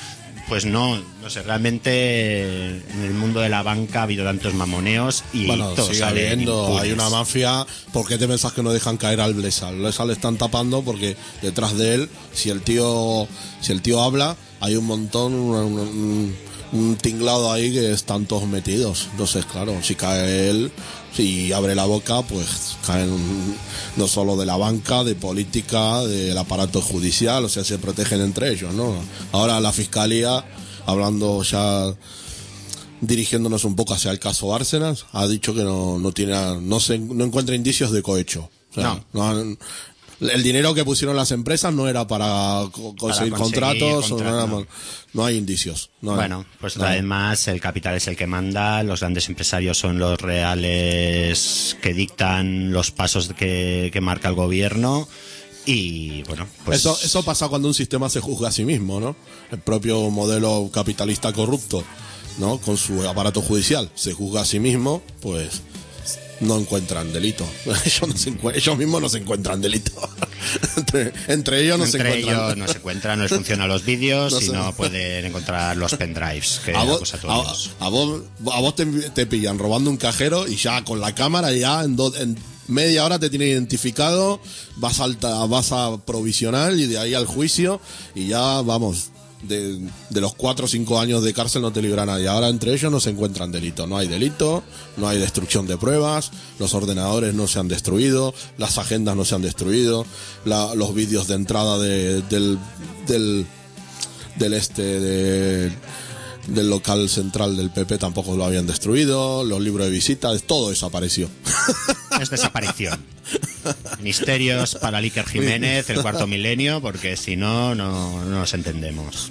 pues no, no sé, realmente en el mundo de la banca ha habido tantos mamoneos y Bueno, todos sigue salen habiendo, impunes. hay una mafia. ¿Por qué te pensás que no dejan caer al Blesa? Al Blesa le están tapando porque detrás de él, si el tío si el tío habla, hay un montón, un, un, un tinglado ahí que están todos metidos. Entonces, claro, si cae él, si abre la boca, pues caen no solo de la banca, de política, del aparato judicial, o sea, se protegen entre ellos, ¿no? Ahora la fiscalía, hablando ya, dirigiéndonos un poco hacia el caso Bárcenas, ha dicho que no, no tiene, no se, no encuentra indicios de cohecho. O sea, No. no han- el dinero que pusieron las empresas no era para co- conseguir, conseguir contratos, o no, contrato, era- no. no hay indicios. No hay- Bueno, pues no. además el capital es el que manda, los grandes empresarios son los reales que dictan los pasos que, que marca el gobierno y bueno, pues Eso, eso pasa cuando un sistema se juzga a sí mismo, ¿no? El propio modelo capitalista corrupto, ¿no? Con su aparato judicial se juzga a sí mismo, pues no encuentran delito. Ellos, no se encuent- ellos mismos no se encuentran delito. entre, entre ellos no se entre encuentran. ellos no se encuentran, no les funcionan los vídeos No y sé. no pueden encontrar los pendrives que A vos, acusatorios. a, a vos, a vos te, te pillan robando un cajero y ya con la cámara ya en, do- en media hora te tiene identificado, vas a, alta, vas a provisional y de ahí al juicio y ya vamos, de, de los cuatro o cinco años de cárcel no te libra nadie. Ahora entre ellos no se encuentran delito, no hay delito, no hay destrucción de pruebas, los ordenadores no se han destruido, las agendas no se han destruido, la, los vídeos de entrada de, del, del del este de, del local central del P P tampoco lo habían destruido, los libros de visitas, todo desapareció. Es desaparición. Misterios para Iker Jiménez, el cuarto milenio, porque si no, no, no nos entendemos.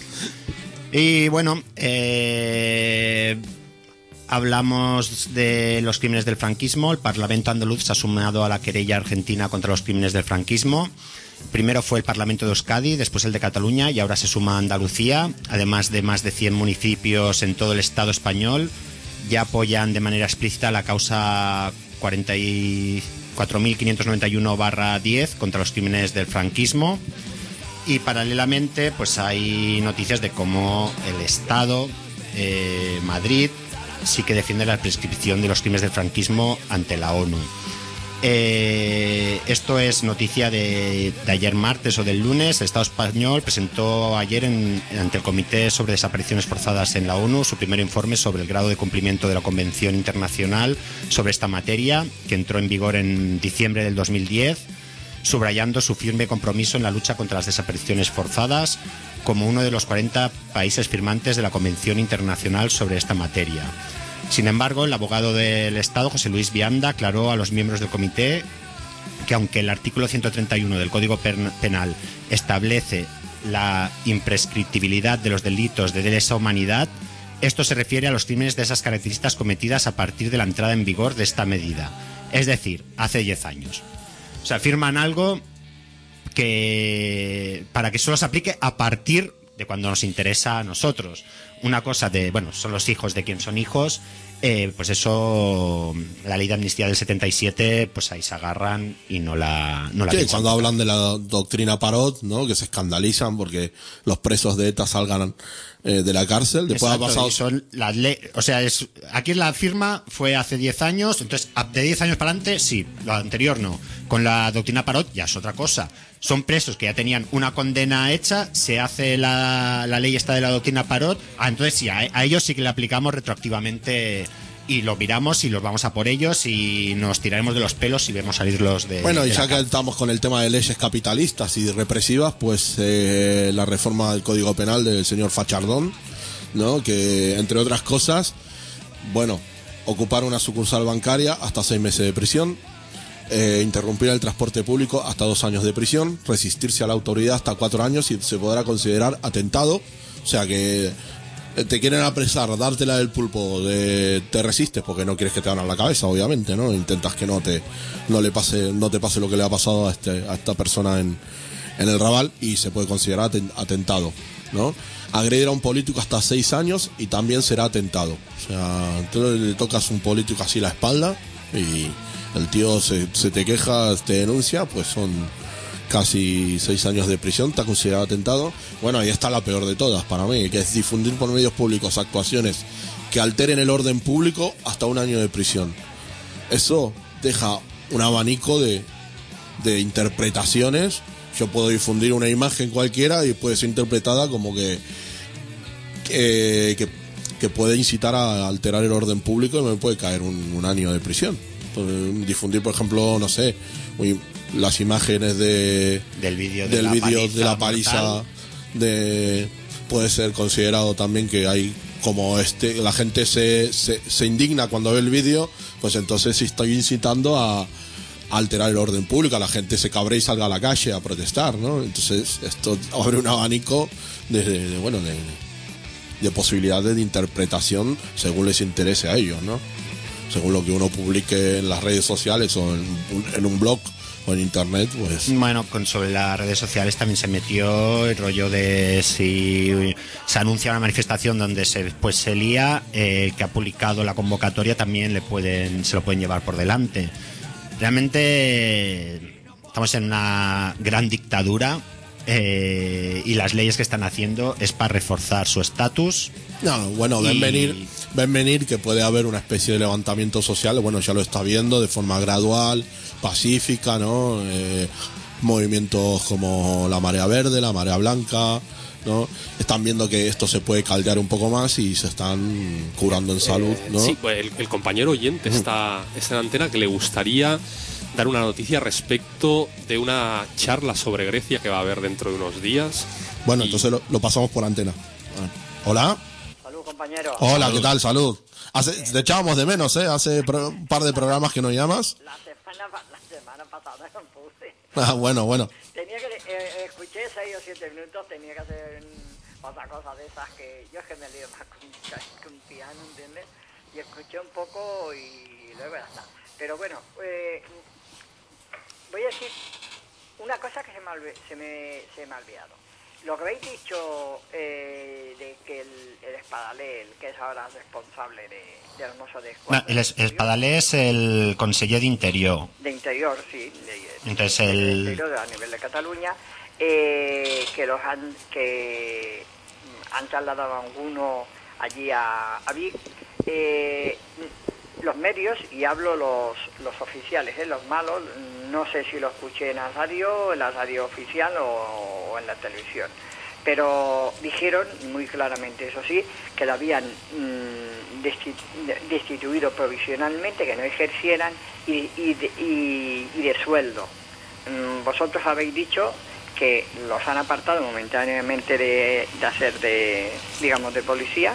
Y bueno, eh, hablamos de los crímenes del franquismo. El Parlamento andaluz se ha sumado a la querella argentina contra los crímenes del franquismo. Primero fue el Parlamento de Euskadi, después el de Cataluña y ahora se suma Andalucía, además de más de cien municipios en todo el Estado español. Ya apoyan de manera explícita la causa cuarenta y cuatro mil quinientos noventa y uno barra diez contra los crímenes del franquismo. Y paralelamente pues hay noticias de cómo el Estado, eh, Madrid, sí que defiende la prescripción de los crímenes del franquismo ante la ONU. Eh, esto es noticia de, de ayer martes o del lunes. El Estado español presentó ayer en, ante el Comité sobre Desapariciones Forzadas en la ONU su primer informe sobre el grado de cumplimiento de la Convención Internacional sobre esta materia, que entró en vigor en diciembre del dos mil diez, subrayando su firme compromiso en la lucha contra las desapariciones forzadas como uno de los cuarenta países firmantes de la Convención Internacional sobre esta materia. Sin embargo, el abogado del Estado, José Luis Vianda, aclaró a los miembros del comité que aunque el artículo ciento treinta y uno del Código Penal establece la imprescriptibilidad de los delitos de lesa humanidad, esto se refiere a los crímenes de esas características cometidas a partir de la entrada en vigor de esta medida, es decir, hace diez años. O sea, firman algo que para que solo se aplique a partir de cuando nos interesa a nosotros. Una cosa de, bueno, son los hijos de quien son hijos, eh, pues eso, la ley de amnistía del setenta y siete, pues ahí se agarran y no la, no la Sí, piensan cuando tocar. hablan de la doctrina Parot, ¿no? Que se escandalizan porque los presos de ETA salgan eh, de la cárcel. Después Exacto, ha pasado. y son las ley, o sea, es, aquí la firma fue hace diez años, entonces a- de diez años para adelante sí, lo anterior no. Con la doctrina Parot ya es otra cosa. Son presos que ya tenían una condena hecha, se hace la, la ley esta de la doctrina Parot, ah, entonces sí, a, a ellos sí que le aplicamos retroactivamente y lo miramos y los vamos a por ellos y nos tiraremos de los pelos y vemos salir los de... Bueno, y de ya la que cárcel. estamos con el tema de leyes capitalistas y represivas, pues eh, la reforma del Código Penal del señor Fachardón, ¿no? Que entre otras cosas, bueno, ocupar una sucursal bancaria hasta seis meses de prisión, eh, interrumpir el transporte público hasta dos años de prisión, resistirse a la autoridad hasta cuatro años y se podrá considerar atentado. O sea que eh, te quieren apresar, dártela del pulpo, de, te resistes porque no quieres que te abran la cabeza, obviamente, ¿no? Intentas que no te no le pase no te pase lo que le ha pasado a este a esta persona en, en el Raval y se puede considerar aten- atentado, ¿no? Agredir a un político hasta seis años y también será atentado. O sea, tú le tocas a un político así la espalda y el tío se, se te queja, te denuncia, pues son casi seis años de prisión, está considerado atentado. Bueno, ahí está la peor de todas para mí, que es difundir por medios públicos actuaciones que alteren el orden público, hasta un año de prisión. Eso deja un abanico de, de interpretaciones. Yo puedo difundir una imagen cualquiera y puede ser interpretada como que que, que, que puede incitar a alterar el orden público y me puede caer un, un año de prisión. Entonces, difundir, por ejemplo, no sé, muy, las imágenes de del vídeo de, del la vídeo paliza de la paliza de, puede ser considerado también que hay como este la gente se, se, se indigna cuando ve el vídeo, pues entonces sí estoy incitando a, a alterar el orden público, a la gente se cabre y salga a la calle a protestar, ¿no? Entonces esto abre un abanico de, de, de bueno de, de posibilidades de interpretación según les interese a ellos, ¿no? Según lo que uno publique en las redes sociales o en, en un blog o en internet, pues... Bueno, con sobre las redes sociales también se metió el rollo de si se anuncia una manifestación donde se pues se lía, eh, que ha publicado la convocatoria, también le pueden se lo pueden llevar por delante. Realmente estamos en una gran dictadura, eh, y las leyes que están haciendo es para reforzar su estatus. No, bueno, ven y... venir, ven venir que puede haber una especie de levantamiento social, bueno, ya lo está viendo de forma gradual, pacífica, ¿no? Eh, movimientos como la Marea Verde, la Marea Blanca, ¿no? Están viendo que esto se puede caldear un poco más y se están curando en salud, ¿no? Sí, pues el, el compañero oyente está, está en antena que le gustaría dar una noticia respecto de una charla sobre Grecia que va a haber dentro de unos días. Bueno, y... entonces lo, lo pasamos por antena. Hola. Salud, compañero. Hola, ¿qué tal? Salud. Hace, te echábamos de menos, ¿eh? Hace pro, un par de programas que no llamas. La semana, la semana pasada no puse. Ah, bueno, bueno. Tenía que, eh, escuché seis o siete minutos, tenía que hacer otra cosa de esas que yo es que me lío más con, con piano, ¿entiendes? Y escuché un poco y luego ya está. Pero bueno, eh, voy a decir una cosa que se me, olvi- se me, se me ha olvidado. Lo que habéis dicho eh, de que el, el Espadaler, que es ahora responsable de, de los Mossos de Escuadra... No, el es- Espadaler es el conseller d'interior. De interior, sí. De, Entonces de, el... de interior a nivel de Cataluña, eh, que los han que han trasladado a algunos allí a, a Vic. Eh, los medios, y hablo los, los oficiales, ¿eh? Los malos, no sé si lo escuché en la radio, en la radio oficial o, o en la televisión, pero dijeron muy claramente, eso sí, que lo habían mmm, desti- destituido provisionalmente, que no ejercieran, y, y, de, y, y de sueldo. Mm, vosotros habéis dicho que los han apartado momentáneamente de, de hacer de, digamos, de policía,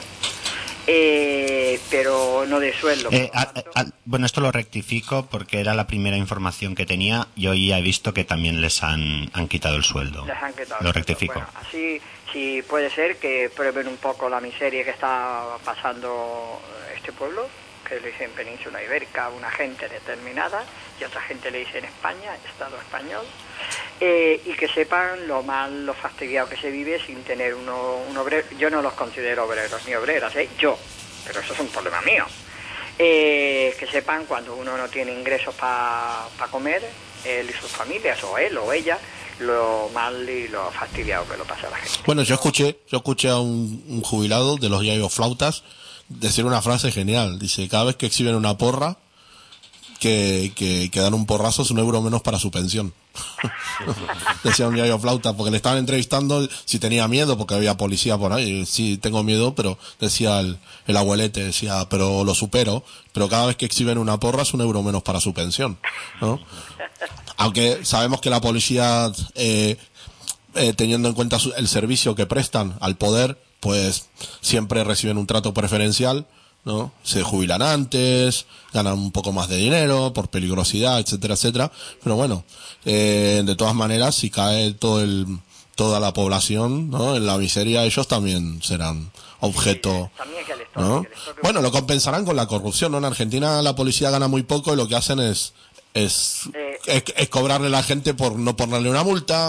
Eh, pero no de sueldo. Eh, a, a, bueno, esto lo rectifico porque era la primera información que tenía y hoy he visto que también les han, han quitado el sueldo. Les han quitado lo el rectifico. Bueno, así sí puede ser que prueben un poco la miseria que está pasando este pueblo, que le dicen Península Ibérica, una gente determinada, y otra gente le dice en España, Estado español, eh, y que sepan lo mal, lo fastidiado que se vive sin tener uno, un obrero. Yo no los considero obreros ni obreras, ¿eh? Yo, pero eso es un problema mío. Eh, que sepan cuando uno no tiene ingresos para pa comer, él y sus familias, o él o ella, lo mal y lo fastidiado que lo pasa a la gente. Bueno, yo escuché, yo escuché a un, un jubilado de los Yayo Flautas decir una frase genial. Dice, cada vez que exhiben una porra, que, que, que dan un porrazo, es un euro menos para su pensión. Decía un Yayo Flauta, porque le estaban entrevistando si tenía miedo, porque había policía por ahí. Sí, tengo miedo, pero decía el, el abuelete, decía, pero lo supero. Pero cada vez que exhiben una porra, es un euro menos para su pensión, ¿no? Aunque sabemos que la policía, eh, eh, teniendo en cuenta su, el servicio que prestan al poder, pues siempre reciben un trato preferencial, ¿no? Se jubilan antes, ganan un poco más de dinero por peligrosidad, etcétera, etcétera. Pero bueno, eh, de todas maneras, si cae todo el, toda la población, ¿no?, en la miseria, ellos también serán objeto, ¿no? Bueno, lo compensarán con la corrupción, ¿no? En Argentina la policía gana muy poco y lo que hacen es es, es, es cobrarle a la gente por no ponerle una multa,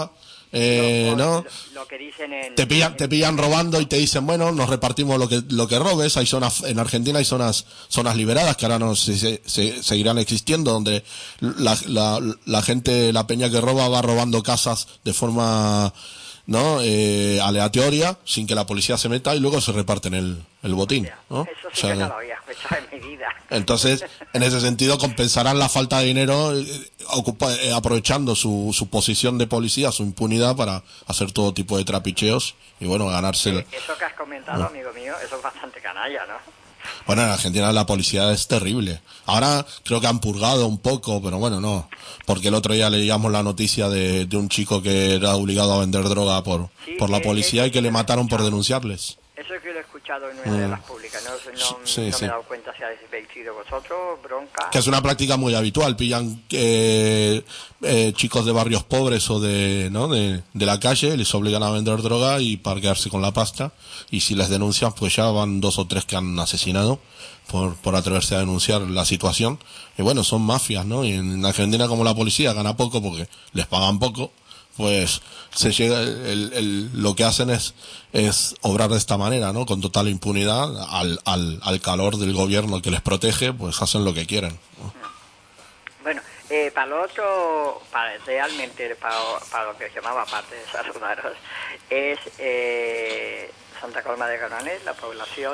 eh, Lo- ¿no? lo, lo que dicen en... Te pillan, en- te pillan robando y te dicen, bueno, nos repartimos lo que lo que robes. Hay zonas, en Argentina hay zonas zonas liberadas que ahora no se, se- se- seguirán existiendo, donde la, la, la gente, la peña que roba va robando casas de forma, ¿no? Eh, aleatoria, sin que la policía se meta, y luego se reparten el, el botín, ¿no? Eso O sí sea, que no lo había escuchado en mi vida. entonces, en ese sentido, compensarán la falta de dinero eh, ocupa- eh, aprovechando su, su posición de policía, su impunidad para hacer todo tipo de trapicheos y, bueno, ganarse... el- Eso que has comentado, amigo mío, eso es bastante canalla, ¿no? Bueno, en Argentina la policía es terrible. Ahora creo que han purgado un poco, pero bueno, no. Porque el otro día leíamos la noticia de, de un chico que era obligado a vender droga por, Sí, por la eh, policía eso y que sí le lo he mataron por escuchado. denunciarles. Eso es que lo he escuchado en una de Mm. las públicas, no, no, Sí, no sí. me he dado cuenta si habéis vencido vosotros, bronca. Que es una práctica muy habitual. Pillan eh, eh, chicos de barrios pobres o de, ¿no? de, de la calle, les obligan a vender droga y para quedarse con la pasta. Y si les denuncian, pues ya van dos o tres que han asesinado por, por atreverse a denunciar la situación. Y bueno, son mafias, ¿no? Y en Argentina, como la policía gana poco porque les pagan poco, pues se llega el, el, lo que hacen es es obrar de esta manera, ¿no? Con total impunidad al, al, al calor del gobierno que les protege, pues hacen lo que quieren, ¿no? Bueno, eh, para lo otro, para, realmente para, para lo que os llamaba, aparte de saludaros, es eh, Santa Coloma de Granollers, la población,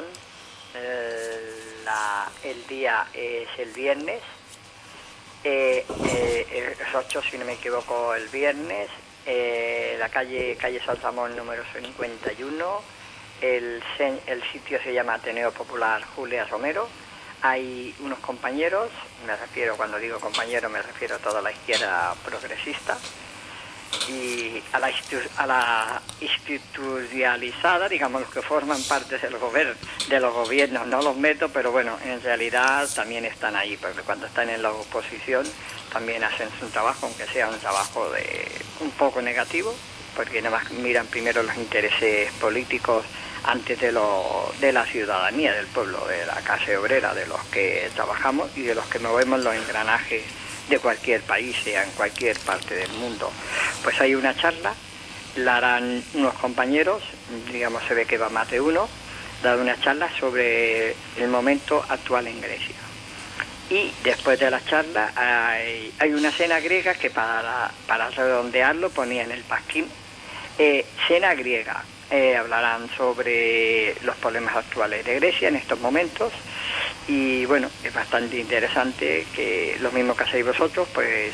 eh, la, el día es el viernes, eh, eh, es ocho, si no me equivoco, el viernes, eh, la calle calle Saltamón número cincuenta y uno, el, sen- el sitio se llama Ateneo Popular Julia Romero. Hay unos compañeros, me refiero, cuando digo compañeros me refiero a toda la izquierda progresista y a la, institu- a la institucionalizada, digamos, los que forman parte del gober- de los gobiernos, no los meto, pero bueno, en realidad también están ahí, porque cuando están en la oposición también hacen su trabajo, aunque sea un trabajo de un poco negativo, porque nada más miran primero los intereses políticos antes de lo, de la ciudadanía, del pueblo, de la clase obrera, de los que trabajamos y de los que movemos los engranajes de cualquier país, sea en cualquier parte del mundo. Pues hay una charla, la harán unos compañeros, digamos se ve que va más de uno, dar una charla sobre el momento actual en Grecia. Y después de la charla hay, hay una cena griega que para, para redondearlo ponía en el pasquín, eh, cena griega. Eh, hablarán sobre los problemas actuales de Grecia en estos momentos y bueno, es bastante interesante que lo mismo que hacéis vosotros, pues,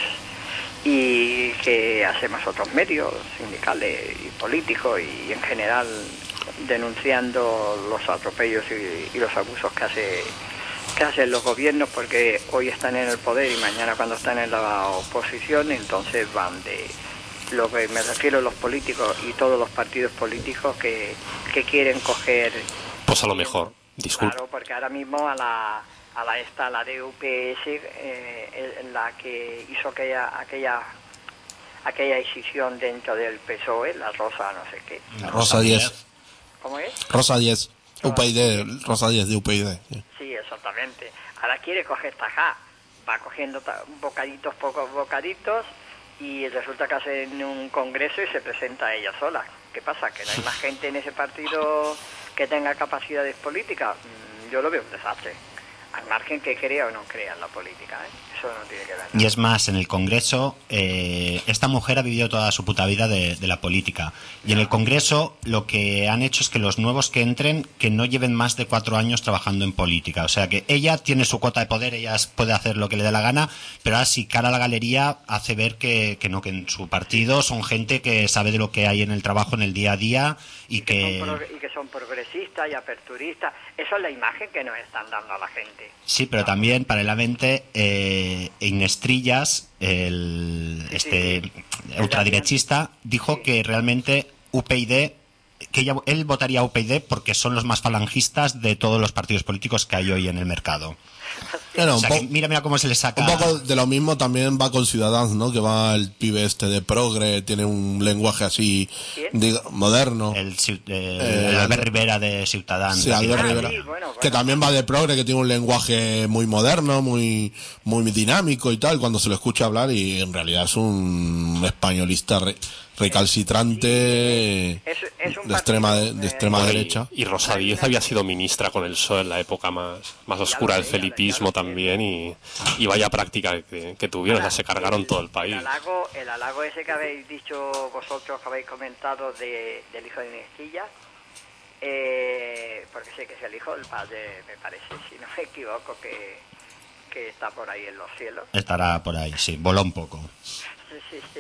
y que hacemos otros medios sindicales y políticos y en general denunciando los atropellos y, y los abusos que hace que hacen los gobiernos, porque hoy están en el poder y mañana cuando están en la oposición entonces van de lo que me refiero a los políticos y todos los partidos políticos que, que quieren coger. Pues a lo mejor, disculpe. Claro, porque ahora mismo a la a la esta la de U P S, eh, en la que hizo aquella aquella aquella decisión dentro del P S O E, la Rosa no sé qué. Rosa diez. ¿Cómo es? Rosa diez. U P y D, Rosa diez de U P y D. Sí. Sí, exactamente. Ahora quiere coger tajá, va cogiendo ta- bocaditos, pocos bocaditos, y resulta que hacen un congreso y se presenta ella sola. ¿Qué pasa? ¿Que no hay más gente en ese partido que tenga capacidades políticas? Mm, Yo lo veo un desastre. Al margen que crea o no crea en la política, ¿eh? Eso no tiene que ver. Y es más, en el Congreso, eh, esta mujer ha vivido toda su puta vida de, de la política. Y en el Congreso lo que han hecho es que los nuevos que entren, que no lleven más de cuatro años trabajando en política. O sea que ella tiene su cuota de poder, ella puede hacer lo que le dé la gana, pero ahora sí, cara a la galería, hace ver que, que no, que en su partido son gente que sabe de lo que hay en el trabajo, en el día a día, y, Y que, que... son pro- y que son progresistas y aperturistas. Esa es la imagen que nos están dando a la gente. Sí, pero también, paralelamente, eh, Inestrillas, el Sí, este sí, sí. ultraderechista, dijo Sí. que realmente U P y D que ella, él votaría a U P yD porque son los más falangistas de todos los partidos políticos que hay hoy en el mercado. Bueno, O sea, un, que po- mira, mira cómo se le saca... un poco de lo mismo también va con Ciudadanos, ¿no? Que va el pibe este de progre, tiene un lenguaje así ¿Quién? diga- moderno. El, ciu- eh, Eh, el Albert Rivera de Ciutadans. Sí, de aquí de Albert Ah, Rivera. sí, bueno, bueno. Que también va de progre, que tiene un lenguaje muy moderno, muy muy dinámico y tal, cuando se lo escucha hablar, y en realidad es un españolista re- recalcitrante Es- es un de extrema, de, partido, de eh, extrema Bueno, y- derecha. Y, Rosa Díez había sido ministra con el P S O E en la época más, más oscura lo del sé, ya lo- felipismo ya lo sé. también y, y vaya práctica que, que tuvieron, o sea, se cargaron todo el país. El halago, el halago ese que habéis dicho vosotros, que habéis comentado de, del hijo de Inestilla, eh, porque sé que es el hijo del padre, me parece, si no me equivoco, que, que está por ahí en los cielos. Estará por ahí, sí, voló un poco. Sí, sí, sí.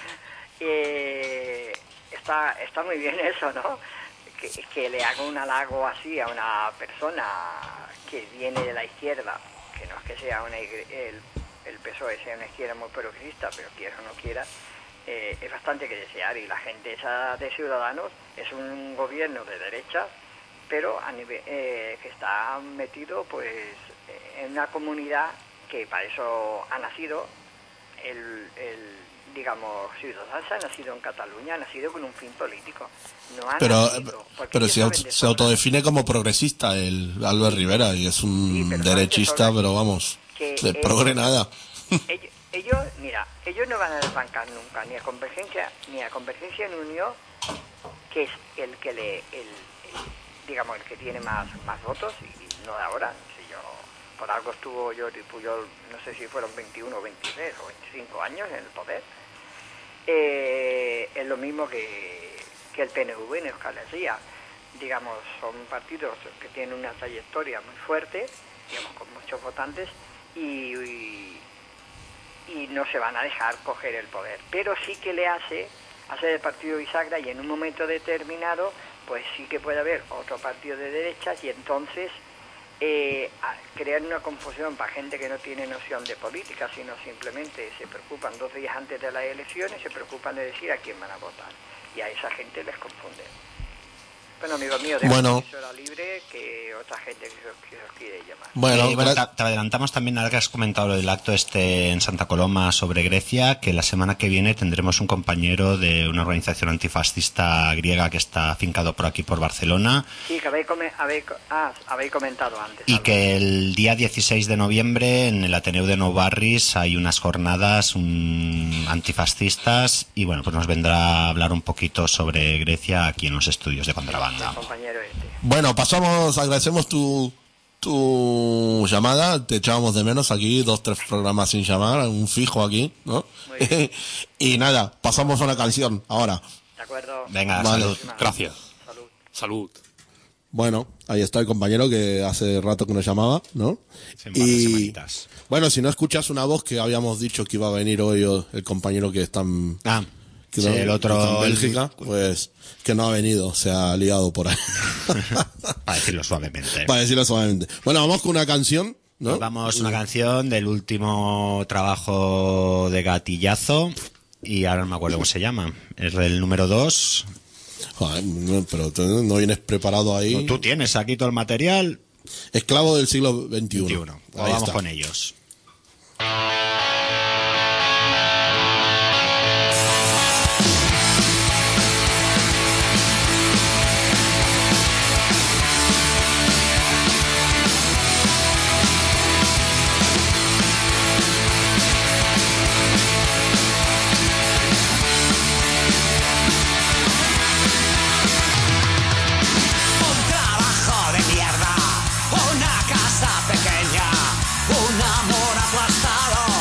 Eh, está, está muy bien eso, ¿no? Que, que le haga un halago así a una persona que viene de la izquierda, que no es que sea una, igre- el, el P S O E sea una izquierda muy progresista, pero quiera o no quiera, eh, es bastante que desear. Y la gente esa de Ciudadanos es un gobierno de derecha, pero a nivel, eh, que está metido pues en una comunidad que para eso ha nacido. El, el digamos, Ciudadanos ha nacido en Cataluña, ha nacido con un fin político. No ha Pero, nacido porque pero ellos se, saben au- de se sobra. autodefine como progresista el Albert Rivera, y es Sí, un pero saben de derechista, sobra pero vamos, que de ellos- progre nada. Ellos, ellos, mira, ellos no van a desbancar nunca ni a Convergencia ni a Convergencia en Unión, que es el que le, el, el- digamos, el que tiene más, más votos, y no de ahora. Si yo, por algo estuvo yo y Puyol, no sé si fueron veintiuno, veintitrés o veinticinco años en el poder. Eh, es lo mismo que, que el P N V en Euskal Herria. Digamos, son partidos que tienen una trayectoria muy fuerte, digamos, con muchos votantes, y, y, y no se van a dejar coger el poder. Pero sí que le hace hacer el partido bisagra, y en un momento determinado, pues sí que puede haber otro partido de derechas, y entonces eh, a- crear una confusión para gente que no tiene noción de política, sino simplemente se preocupan dos días antes de las elecciones, se preocupan de decir a quién van a votar, y a esa gente les confunde. Bueno, amigo mío, de Bueno. emisora libre, que otra gente que os, que os quiere llamar. Bueno, Eh, bueno, gra- te, te adelantamos también, ahora que has comentado lo del acto este en Santa Coloma sobre Grecia, que la semana que viene tendremos un compañero de una organización antifascista griega que está afincado por aquí, por Barcelona, Sí, que habéis, come- habéis, co- ah, habéis comentado antes. y algo. que el día dieciséis de noviembre en el Ateneu de Nou Barris hay unas jornadas mm, antifascistas, y bueno, pues nos vendrá a hablar un poquito sobre Grecia aquí en los estudios de Contrabanda. El compañero este. Bueno, pasamos, agradecemos tu, tu llamada, te echábamos de menos aquí, dos, tres programas sin llamar, un fijo aquí, ¿no? Muy bien. Y nada, pasamos a una canción ahora. ¿De acuerdo? Venga, Vale. salud. Gracias. Salud. Salud. Bueno, ahí está el compañero que hace rato que nos llamaba, ¿no? Hace un par de Y semanitas. bueno, si no escuchas una voz que habíamos dicho que iba a venir hoy, o el compañero que está en, Ah, que sí, no- el que otro... está en Bélgica, pues que no ha venido, se ha liado por ahí. Para decirlo suavemente. Para decirlo suavemente. Bueno, vamos con una canción, ¿no? Nos vamos a una canción del último trabajo de Gatillazo, y ahora no me acuerdo cómo se llama. Es el número dos. Joder, no, pero tú no vienes preparado ahí. Tú tienes aquí todo el material. Esclavo del siglo veintiuno. veintiuno. Ahí Vamos está. con ellos. Un trabajo de mierda, una casa pequeña, un amor aplastado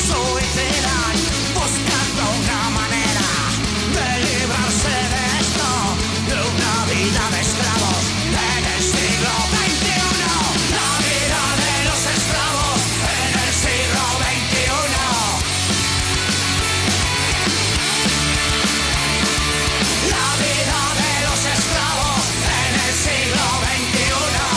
suicidan buscando una manera de librarse de esto, de una vida de esclavos en el siglo veintiuno. La vida de los esclavos en el siglo veintiuno. La vida de los esclavos en el siglo veintiuno.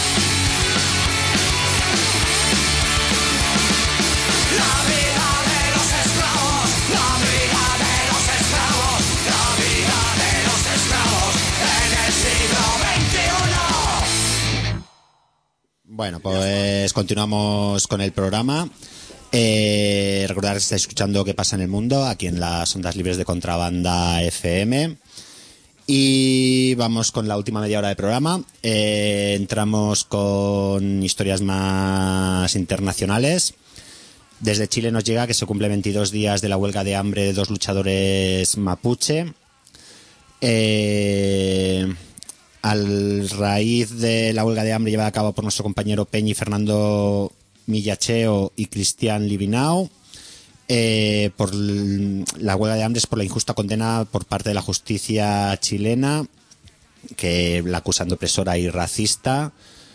La vida de los esclavos, la vida de los esclavos, la vida de los esclavos en el siglo veintiuno. Bueno, pues continuamos con el programa. Eh, recordar que estáis escuchando Qué pasa en el mundo aquí en las ondas libres de Contrabanda F M. Y vamos con la última media hora del programa. Eh, entramos con historias más internacionales. Desde Chile nos llega que se cumple veintidós días de la huelga de hambre de dos luchadores mapuche. Eh, al raíz de la huelga de hambre llevada a cabo por nuestro compañero Peñi Fernando Millacheo y Cristian Libinao. Eh, por l- la huelga de hambre es por la injusta condena por parte de la justicia chilena, que la acusan de opresora y racista.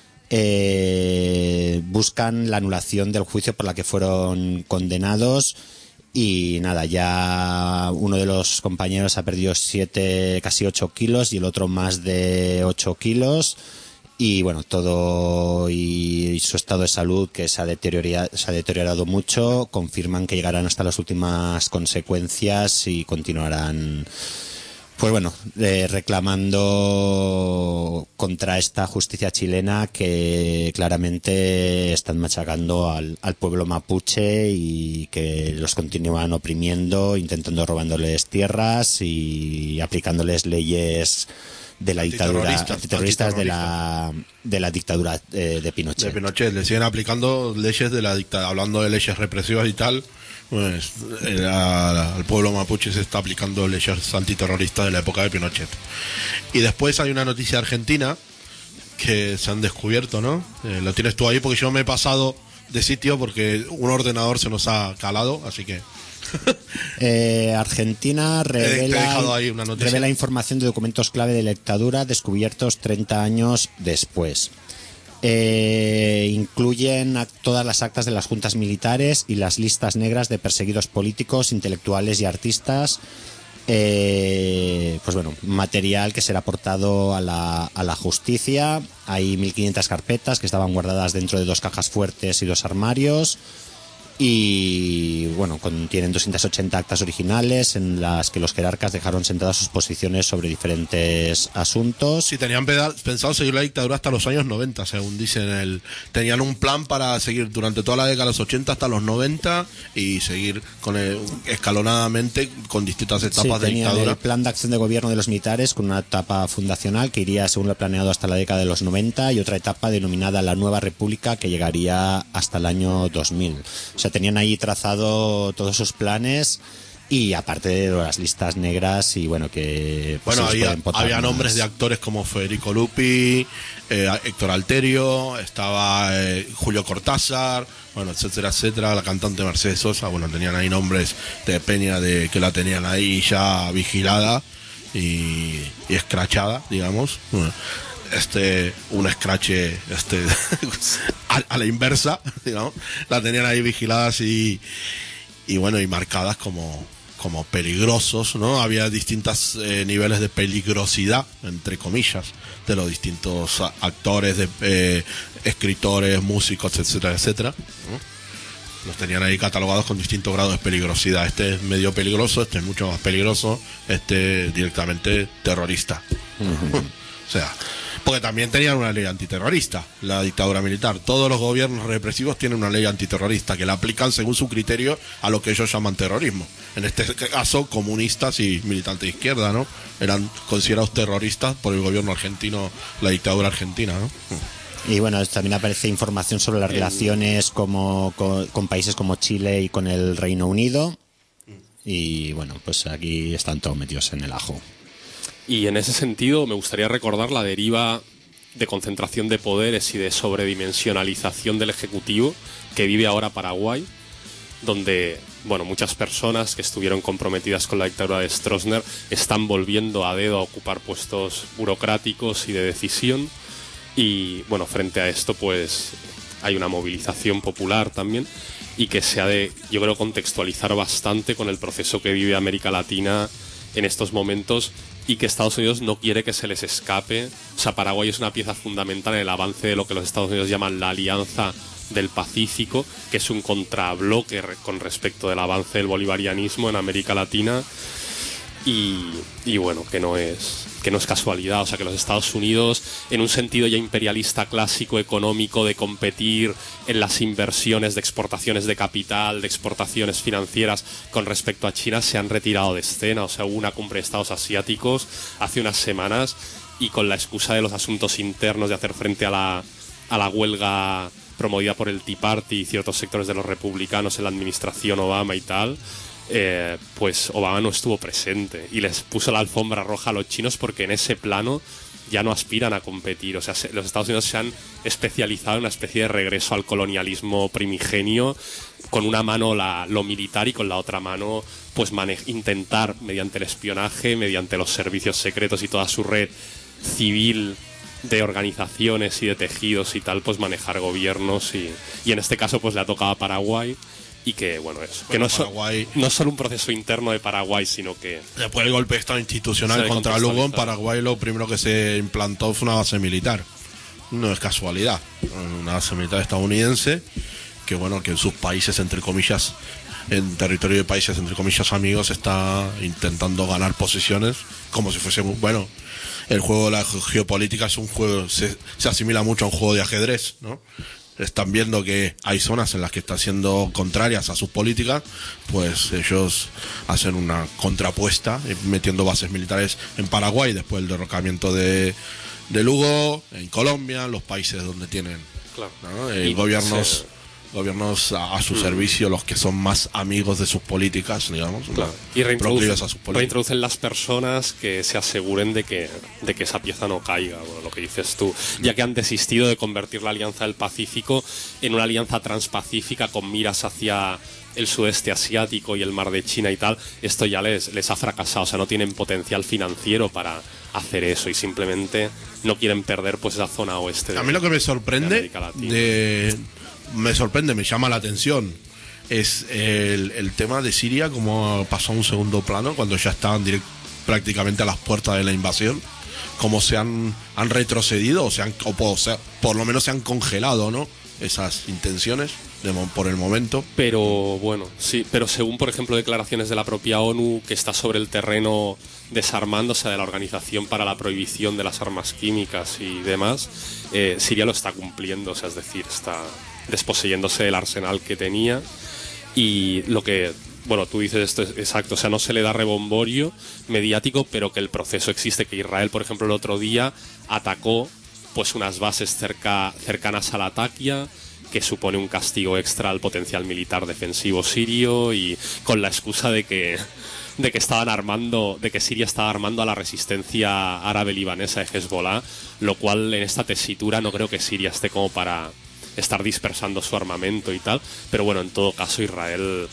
Eh, buscan la anulación del juicio por la que fueron condenados. Y nada, ya uno de los compañeros ha perdido siete, casi ocho kilos y el otro más de ocho kilos. Y bueno, todo y, y su estado de salud, que se ha deteriorado, se ha deteriorado mucho, confirman que llegarán hasta las últimas consecuencias y continuarán, pues bueno, eh, reclamando contra esta justicia chilena que claramente están machacando al, al pueblo mapuche y que los continúan oprimiendo, intentando robándoles tierras y aplicándoles leyes de la dictadura Antiterroristas, antiterroristas de la de la dictadura eh, de Pinochet. De Pinochet, le siguen aplicando leyes de la dictadura, hablando de leyes represivas y tal, pues el- a- al pueblo mapuche se está aplicando leyes antiterroristas de la época de Pinochet. Y después hay una noticia argentina que se han descubierto, ¿no? Eh, lo tienes tú ahí porque yo me he pasado de sitio porque un ordenador se nos ha calado, así que Eh, Argentina Te he revela, dejado ahí una noticia. revela información de documentos clave de la dictadura descubiertos treinta años después. Eh, incluyen ac- todas las actas de las juntas militares y las listas negras de perseguidos políticos, intelectuales y artistas. Eh, pues bueno, material que será aportado a la, a la justicia. Hay mil quinientas carpetas que estaban guardadas dentro de dos cajas fuertes y dos armarios. Y bueno, contienen doscientas ochenta actas originales en las que los jerarcas dejaron sentadas sus posiciones sobre diferentes asuntos. si tenían peda- pensado seguir la dictadura hasta los años noventa, según dicen el, tenían un plan para seguir durante toda la década de los ochenta hasta los noventa y seguir con el- escalonadamente con distintas Sí, etapas de tenían dictadura. el plan de acción de gobierno de los militares con una etapa fundacional que iría según lo planeado hasta la década de los noventa y otra etapa denominada la Nueva República que llegaría hasta el año dos mil. O sea, tenían ahí trazado todos sus planes y aparte de las listas negras y bueno, que... pues, Bueno, se les había, pueden poner había más. nombres de actores como Federico Lupi, eh, Héctor Alterio, estaba eh, Julio Cortázar, bueno, etcétera, etcétera, la cantante Mercedes Sosa, bueno, tenían ahí nombres de Peña de que la tenían ahí ya vigilada y, y escrachada, digamos. Bueno, este un escrache este a, a la inversa, digamos, la tenían ahí vigiladas y y bueno, y marcadas como como peligrosos, ¿no? Había distintos eh, niveles de peligrosidad, entre comillas, de los distintos a- actores, de, eh, escritores, músicos, etcétera, etcétera, ¿no? Los tenían ahí catalogados con distintos grados de peligrosidad. Este es medio peligroso, este es mucho más peligroso, este directamente terrorista. O sea, porque también tenían una ley antiterrorista, la dictadura militar. Todos los gobiernos represivos tienen una ley antiterrorista que la aplican según su criterio a lo que ellos llaman terrorismo. En este caso, comunistas y militantes de izquierda, ¿no? Eran considerados terroristas por el gobierno argentino, la dictadura argentina, ¿no? Y bueno, también aparece información sobre las relaciones como, con, con países como Chile y con el Reino Unido. Y bueno, pues aquí están todos metidos en el ajo. Y en ese sentido me gustaría recordar la deriva de concentración de poderes y de sobredimensionalización del Ejecutivo que vive ahora Paraguay, donde, bueno, muchas personas que estuvieron comprometidas con la dictadura de Stroessner están volviendo a dedo a ocupar puestos burocráticos y de decisión. Y, bueno, frente a esto, pues, hay una movilización popular también, y que se ha de, yo creo, contextualizar bastante con el proceso que vive América Latina en estos momentos, y que Estados Unidos no quiere que se les escape. O sea, Paraguay es una pieza fundamental en el avance de lo que los Estados Unidos llaman la Alianza del Pacífico, que es un contrabloque re- con respecto del avance del bolivarianismo en América Latina. Y, y bueno, que no es que no es casualidad, o sea, que los Estados Unidos, en un sentido ya imperialista clásico económico, de competir en las inversiones de exportaciones de capital, de exportaciones financieras con respecto a China, se han retirado de escena. O sea, hubo una cumbre de estados asiáticos hace unas semanas, y con la excusa de los asuntos internos, de hacer frente a la, a la huelga promovida por el Tea Party y ciertos sectores de los republicanos en la administración Obama y tal, Eh, pues Obama no estuvo presente y les puso la alfombra roja a los chinos, porque en ese plano ya no aspiran a competir. O sea, se, los Estados Unidos se han especializado en una especie de regreso al colonialismo primigenio, con una mano la, lo militar, y con la otra mano pues mane- intentar, mediante el espionaje, mediante los servicios secretos y toda su red civil de organizaciones y de tejidos y tal, pues manejar gobiernos. Y, y en este caso pues le ha tocado a Paraguay. Y que, bueno, es que Bueno, no, so- Paraguay- no es solo un proceso interno de Paraguay, sino que... Después del golpe de Estado institucional Se ve contra Lugo, en contextualizado. Paraguay lo primero que se implantó fue una base militar. No es casualidad. Una base militar estadounidense que, bueno, que en sus países, entre comillas, en territorio de países, entre comillas, amigos, está intentando ganar posiciones como si fuese, bueno, el juego de la geopolítica es un juego, se, se asimila mucho a un juego de ajedrez, ¿no? Están viendo que hay zonas en las que están siendo contrarias a sus políticas, pues ellos hacen una contrapuesta, eh, metiendo bases militares en Paraguay después del derrocamiento de, de Lugo, en Colombia, los países donde tienen, Claro. ¿no? Eh, Y gobiernos se- gobiernos a, a su servicio, los que son más amigos de sus políticas, digamos, Claro. ¿no? Y reintroducen, proclives a sus políticas. reintroducen las personas que se aseguren de que, de que esa pieza no caiga, bueno, lo que dices tú, ya que han desistido de convertir la Alianza del Pacífico en una alianza transpacífica con miras hacia el sudeste asiático y el mar de China y tal. Esto ya les, les ha fracasado, o sea, no tienen potencial financiero para hacer eso, y simplemente no quieren perder pues esa zona oeste de, A mí lo que me de sorprende, América Latina. de, me sorprende, me llama la atención, es el, el tema de Siria, como pasó a un segundo plano cuando ya estaban direct- prácticamente a las puertas de la invasión, como se han, han retrocedido, o, se han, o, po- o sea, por lo menos se han congelado, ¿no? Esas intenciones de mo- por el momento. Pero bueno, sí, pero según por ejemplo declaraciones de la propia ONU, que está sobre el terreno desarmándose, de la Organización para la Prohibición de las Armas Químicas y demás, eh, Siria lo está cumpliendo, o sea, es decir, está desposeyéndose del arsenal que tenía. Y lo que, bueno, tú dices esto es exacto, o sea, no se le da rebomborio mediático, pero que el proceso existe, que Israel, por ejemplo, el otro día atacó pues unas bases cerca, cercanas a Latakia, que supone un castigo extra al potencial militar defensivo sirio, y con la excusa de que de que estaban armando, de que Siria estaba armando a la resistencia árabe libanesa de Hezbollah, lo cual en esta tesitura no creo que Siria esté como para estar dispersando su armamento y tal, pero bueno, en todo caso Israel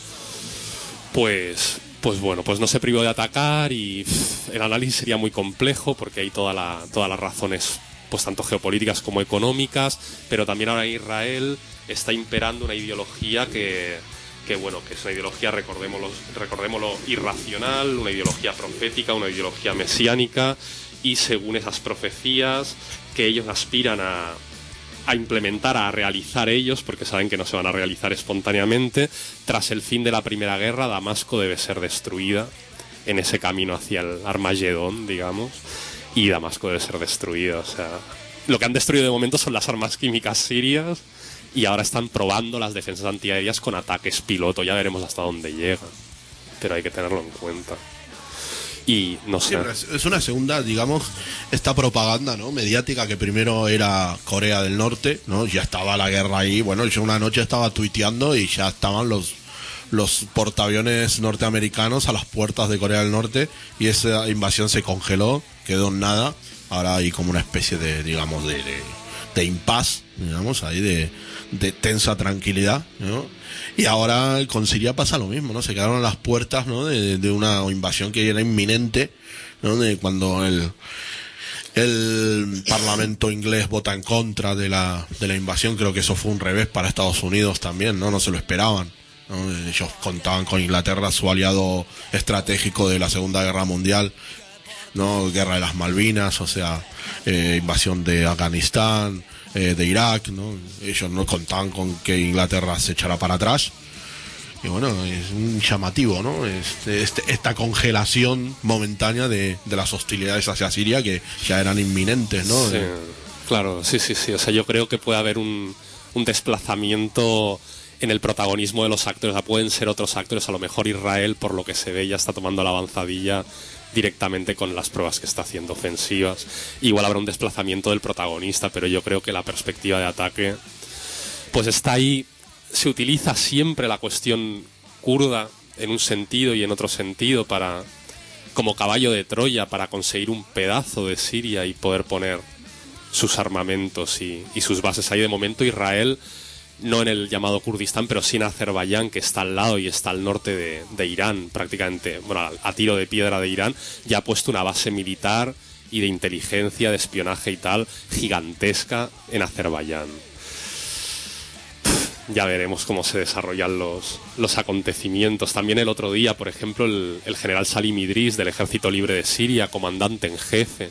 pues pues bueno, pues no se privó de atacar, y pff, el análisis sería muy complejo porque hay toda la, todas las razones pues tanto geopolíticas como económicas, pero también ahora Israel está imperando una ideología que, que bueno, que es una ideología, recordémoslo, recordémoslo, irracional, una ideología profética, una ideología mesiánica, y según esas profecías que ellos aspiran a, a implementar, a realizar ellos, porque saben que no se van a realizar espontáneamente, tras el fin de la Primera Guerra, Damasco debe ser destruida en ese camino hacia el Armagedón, digamos, y Damasco debe ser destruida. O sea, lo que han destruido de momento son las armas químicas sirias, y ahora están probando las defensas antiaéreas con ataques piloto. Ya veremos hasta dónde llegan, pero hay que tenerlo en cuenta. Y no sé. Sí, pero es, es una segunda, digamos, esta propaganda, ¿no? Mediática, que primero era Corea del Norte, ¿no? Ya estaba la guerra ahí. Bueno, yo una noche estaba tuiteando y ya estaban los los portaaviones norteamericanos a las puertas de Corea del Norte, y esa invasión se congeló, quedó en nada. Ahora hay como una especie de, digamos, de, de, de impas, digamos, ahí de, de tensa tranquilidad, ¿no? Y ahora con Siria pasa lo mismo, ¿no? Se quedaron a las puertas, ¿no? De, de una invasión que era inminente, ¿no? De cuando el el Parlamento inglés vota en contra de la de la invasión, creo que eso fue un revés para Estados Unidos también, ¿no? No se lo esperaban, ¿no? Ellos contaban con Inglaterra, su aliado estratégico de la Segunda Guerra Mundial, ¿no? Guerra de las Malvinas, o sea, eh, invasión de Afganistán, eh, de Irak, ¿no? Ellos no contaban con que Inglaterra se echara para atrás. Y bueno, es un llamativo, ¿no? Este, este, esta congelación momentánea de, de las hostilidades hacia Siria que ya eran inminentes, ¿no? Sí, claro, sí, sí, sí. O sea, yo creo que puede haber un, un desplazamiento en el protagonismo de los actores. O sea, pueden ser otros actores, a lo mejor Israel, por lo que se ve, ya está tomando la avanzadilla directamente con las pruebas que está haciendo ofensivas. Igual habrá un desplazamiento del protagonista, pero yo creo que la perspectiva de ataque pues está ahí. Se utiliza siempre la cuestión kurda en un sentido y en otro sentido para como caballo de Troya para conseguir un pedazo de Siria y poder poner sus armamentos y, y sus bases ahí. De momento Israel, no en el llamado Kurdistán, pero sí en Azerbaiyán, que está al lado y está al norte de, de Irán, prácticamente, bueno, a, a tiro de piedra de Irán, ya ha puesto una base militar y de inteligencia, de espionaje y tal, gigantesca en Azerbaiyán. Ya veremos cómo se desarrollan los, los acontecimientos. También el otro día, por ejemplo, el, el general Salim Idris del Ejército Libre de Siria, comandante en jefe,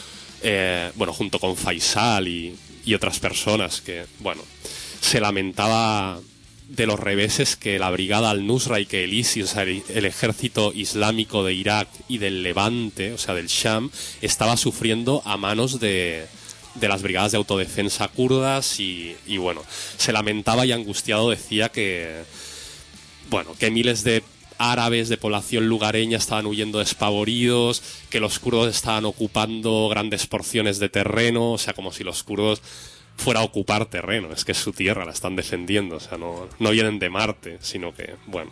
eh, bueno, junto con Faisal y, y otras personas que, bueno, se lamentaba de los reveses que la brigada al-Nusra y que el ISIS, o sea, el, el ejército islámico de Irak y del Levante, o sea, del Sham, estaba sufriendo a manos de... de las brigadas de autodefensa kurdas y, y bueno, se lamentaba y angustiado decía que bueno, que miles de árabes de población lugareña estaban huyendo despavoridos, que los kurdos estaban ocupando grandes porciones de terreno, o sea, como si los kurdos fuera a ocupar terreno, es que es su tierra, la están defendiendo, o sea, no, no vienen de Marte, sino que, bueno,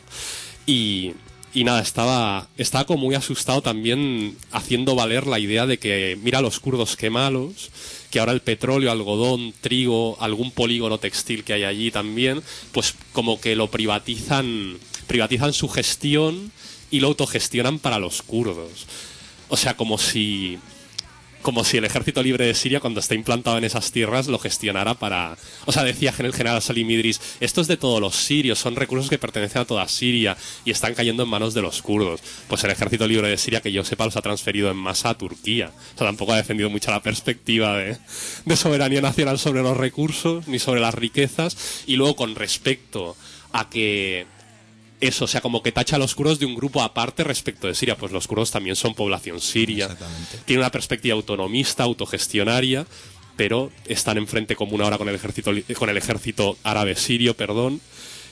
y... Y nada, estaba, estaba como muy asustado también haciendo valer la idea de que mira los kurdos qué malos, que ahora el petróleo, algodón, trigo, algún polígono textil que hay allí también, pues como que lo privatizan, privatizan su gestión y lo autogestionan para los kurdos. O sea, como si... como si el Ejército Libre de Siria, cuando está implantado en esas tierras, lo gestionara para... O sea, decía el general Salim Idris, esto es de todos los sirios, son recursos que pertenecen a toda Siria y están cayendo en manos de los kurdos. Pues el Ejército Libre de Siria, que yo sepa, los ha transferido en masa a Turquía. O sea, tampoco ha defendido mucho la perspectiva de, de soberanía nacional sobre los recursos, ni sobre las riquezas. Y luego, con respecto a que... eso, o sea, como que tacha a los kurdos de un grupo aparte respecto de Siria. Pues los kurdos también son población siria. Tienen una perspectiva autonomista, autogestionaria, pero están en frente común ahora con el ejército con el ejército árabe sirio, perdón.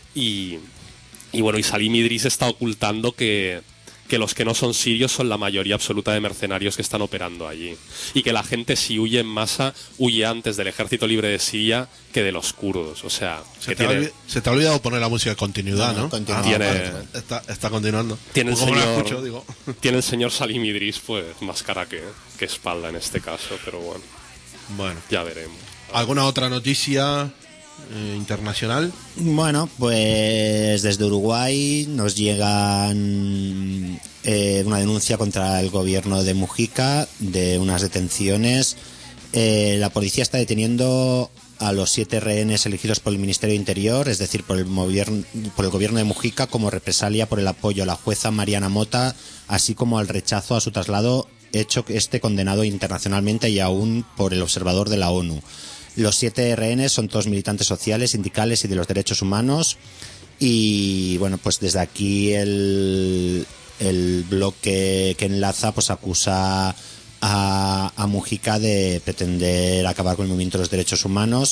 Y, y bueno, y Salim Idris está ocultando que, que los que no son sirios son la mayoría absoluta de mercenarios que están operando allí. Y que la gente, si huye en masa, huye antes del Ejército Libre de Siria que de los kurdos. O sea, Se que te, ha tiene... olvi- se te ha olvidado poner la música de continuidad, No, ¿no? no, continúa. Tiene- vale. está, está continuando. Tiene el Como no la señor- escucho, digo. Tiene el señor Salim Idris, pues, más cara que, que espalda en este caso, pero bueno, Bueno, ya veremos. ¿alguna otra noticia eh, internacional? Bueno, pues desde Uruguay nos llegan eh, una denuncia contra el gobierno de Mujica de unas detenciones. Eh, la policía está deteniendo a los siete rehenes elegidos por el Ministerio de Interior, es decir, por el, gobierno, por el gobierno de Mujica, como represalia por el apoyo a la jueza Mariana Mota, así como al rechazo a su traslado, hecho que esté condenado internacionalmente y aún por el observador de la ONU. Los siete rehenes son todos militantes sociales, sindicales y de los derechos humanos. Y bueno, pues desde aquí el, el bloque que enlaza pues acusa a, a Mujica de pretender acabar con el movimiento de los derechos humanos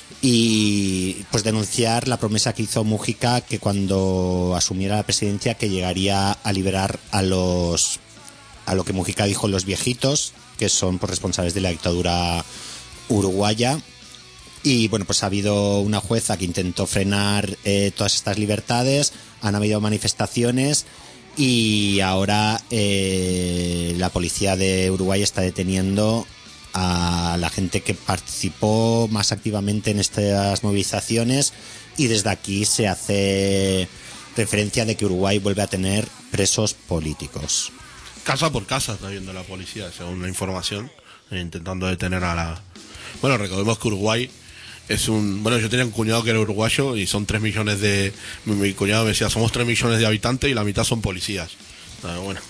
y pues denunciar la promesa que hizo Mujica que cuando asumiera la presidencia que llegaría a liberar a los a lo que Mujica dijo los viejitos, que son pues, responsables de la dictadura uruguaya. Y bueno, pues ha habido una jueza que intentó frenar eh, todas estas libertades, han habido manifestaciones y ahora eh, la policía de Uruguay está deteniendo a la gente que participó más activamente en estas movilizaciones, y desde aquí se hace referencia de que Uruguay vuelve a tener presos políticos. Casa por casa está yendo la policía, según la información, intentando detener a la... Bueno, recordemos que Uruguay es un... Bueno, yo tenía un cuñado que era uruguayo y son tres millones de... Mi, mi cuñado me decía, somos tres millones de habitantes y la mitad son policías. Ah, bueno,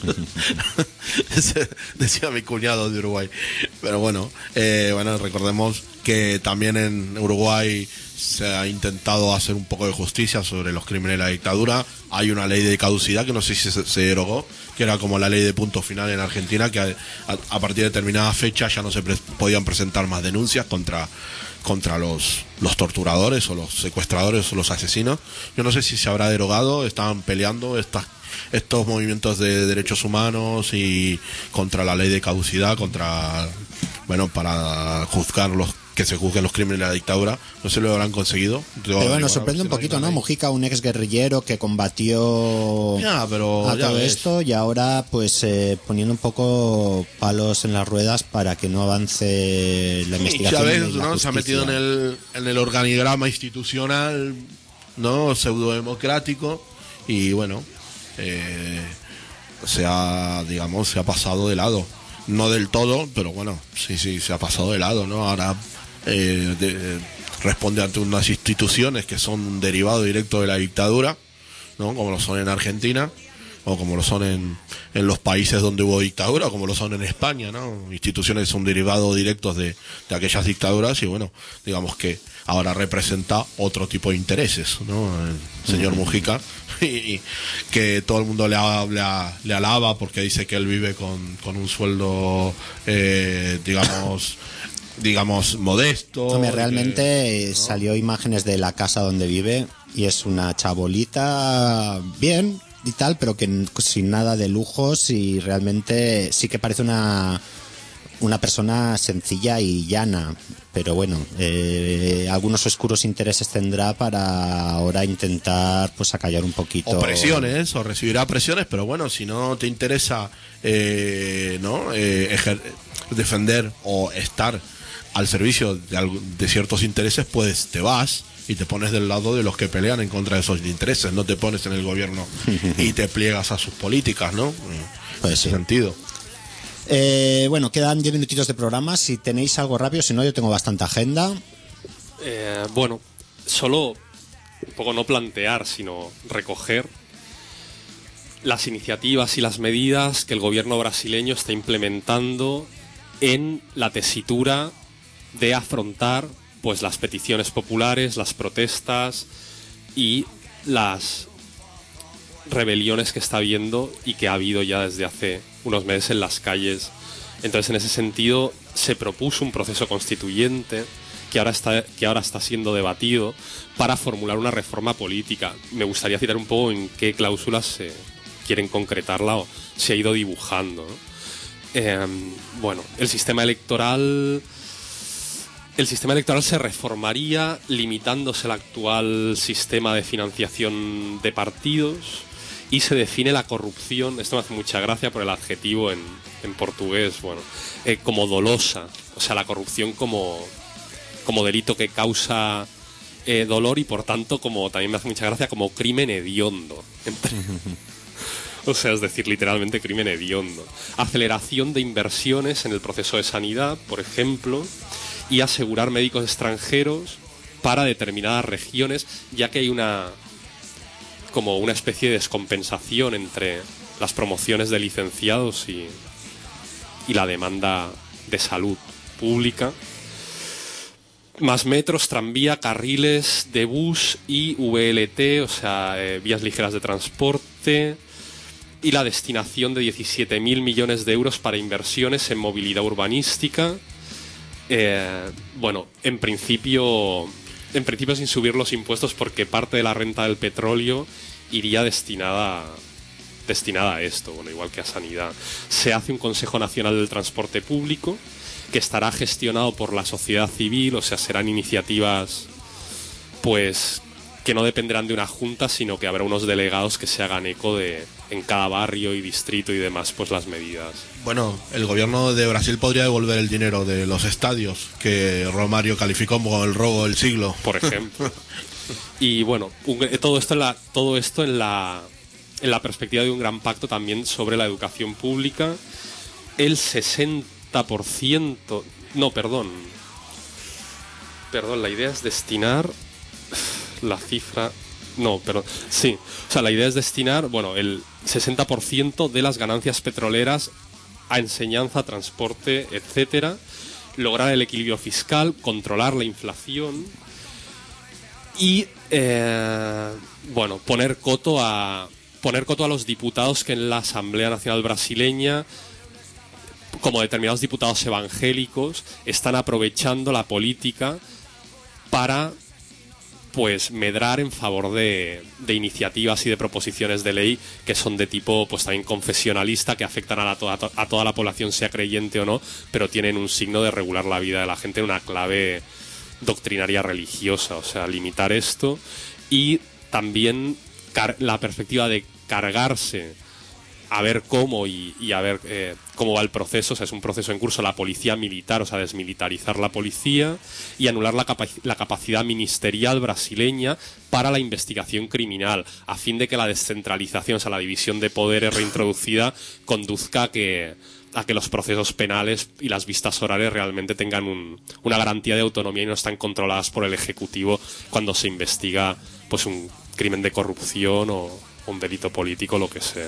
decía mi cuñado de Uruguay. Pero bueno, eh, bueno, recordemos que también en Uruguay se ha intentado hacer un poco de justicia sobre los crímenes de la dictadura. Hay una ley de caducidad que no sé si se, se derogó, que era como la ley de punto final en Argentina, que a, a, a partir de determinada fecha ya no se pre- podían presentar más denuncias contra contra los, los torturadores o los secuestradores o los asesinos. Yo no sé si se habrá derogado, estaban peleando estas estos movimientos de derechos humanos y contra la ley de caducidad, contra, bueno, para juzgar los que se juzguen los crímenes de la dictadura. No sé si lo habrán conseguido. Pero bueno, bueno, sorprende un poquito, ¿no? Mujica, un ex guerrillero que combatió ya, pero a ya todo ves. esto, y ahora pues eh, poniendo un poco palos en las ruedas para que no avance la investigación. Ya ves, y la ¿no? Se ha justicia. metido en el, en el organigrama institucional, ¿no? Pseudodemocrático, y bueno, eh, se ha, digamos, se ha pasado de lado. No del todo, pero bueno, sí, sí, se ha pasado de lado, ¿no? Ahora eh, de, responde ante unas instituciones que son un derivado directo de la dictadura, ¿no? Como lo son en Argentina, o como lo son en, en los países donde hubo dictadura, o como lo son en España, ¿no? Instituciones que son derivados directos de, de aquellas dictaduras, y bueno, digamos que ahora representa otro tipo de intereses, ¿no? El señor Mujica, y, y que todo el mundo le, habla, le alaba porque dice que él vive con, con un sueldo, eh, digamos... digamos modesto. Hombre, realmente que, ¿no? Salió imágenes de la casa donde vive y es una chabolita bien y tal, pero que sin nada de lujos, y realmente sí que parece una una persona sencilla y llana, pero bueno, eh, algunos oscuros intereses tendrá para ahora intentar pues acallar un poquito. O presiones, o recibirá presiones, pero bueno, si no te interesa eh, no eh, ejer- defender o estar al servicio de, algo, de ciertos intereses, pues te vas y te pones del lado de los que pelean en contra de esos intereses, no te pones en el gobierno y te pliegas a sus políticas, ¿no? Pues en ese sí. sentido. Eh, bueno, quedan diez minutitos de programa. Si tenéis algo rápido, si no, yo tengo bastante agenda. Eh, bueno, solo un poco no plantear, sino recoger las iniciativas y las medidas que el gobierno brasileño está implementando en la tesitura de afrontar pues las peticiones populares, las protestas y las rebeliones que está habiendo y que ha habido ya desde hace unos meses en las calles. Entonces, en ese sentido, se propuso un proceso constituyente que ahora está, que ahora está siendo debatido para formular una reforma política. Me gustaría citar un poco en qué cláusulas se quieren concretarla o se ha ido dibujando, ¿no? Eh, bueno, el sistema electoral... El sistema electoral se reformaría limitándose al actual sistema de financiación de partidos, y se define la corrupción, esto me hace mucha gracia por el adjetivo en, en portugués, bueno, eh, como dolosa, o sea, la corrupción como, como delito que causa eh, dolor, y por tanto, como también me hace mucha gracia, como crimen hediondo. O sea, es decir, literalmente crimen hediondo. Aceleración de inversiones en el proceso de sanidad, por ejemplo, y asegurar médicos extranjeros para determinadas regiones, ya que hay una como una especie de descompensación entre las promociones de licenciados y, y la demanda de salud pública. Más metros, tranvía, carriles de bus y V L T, o sea, eh, vías ligeras de transporte, y la destinación de diecisiete mil millones de euros para inversiones en movilidad urbanística. Eh, bueno, en principio, en principio sin subir los impuestos, porque parte de la renta del petróleo iría destinada, destinada a esto, bueno, igual que a sanidad. Se hace un Consejo Nacional del Transporte Público que estará gestionado por la sociedad civil, o sea, serán iniciativas pues que no dependerán de una junta, sino que habrá unos delegados que se hagan eco de en cada barrio y distrito y demás, pues las medidas. Bueno, el gobierno de Brasil podría devolver el dinero de los estadios que Romario calificó como el robo del siglo. Por ejemplo. Y bueno, un, todo esto en la, todo esto en la, en la perspectiva de un gran pacto también sobre la educación pública. El sesenta por ciento... No, perdón. Perdón, la idea es destinar... La cifra... No, pero sí. O sea, la idea es destinar, bueno, el sesenta por ciento de las ganancias petroleras a enseñanza, transporte, etcétera. Lograr el equilibrio fiscal, controlar la inflación y, eh, bueno, poner coto a poner coto a los diputados que en la Asamblea Nacional Brasileña, como determinados diputados evangélicos, están aprovechando la política para, pues, medrar en favor de, de iniciativas y de proposiciones de ley que son de tipo, pues, también confesionalista, que afectan a, la, a, a toda la población, sea creyente o no, pero tienen un signo de regular la vida de la gente en una clave doctrinaria religiosa. O sea, limitar esto y también car- la perspectiva de cargarse a ver cómo y, y a ver eh, cómo va el proceso. O sea, es un proceso en curso, la policía militar, o sea, desmilitarizar la policía y anular la, capa- la capacidad ministerial brasileña para la investigación criminal, a fin de que la descentralización, o sea, la división de poderes reintroducida, conduzca a que, a que los procesos penales y las vistas orales realmente tengan un, una garantía de autonomía y no están controladas por el Ejecutivo cuando se investiga, pues, un crimen de corrupción o un delito político, lo que sea.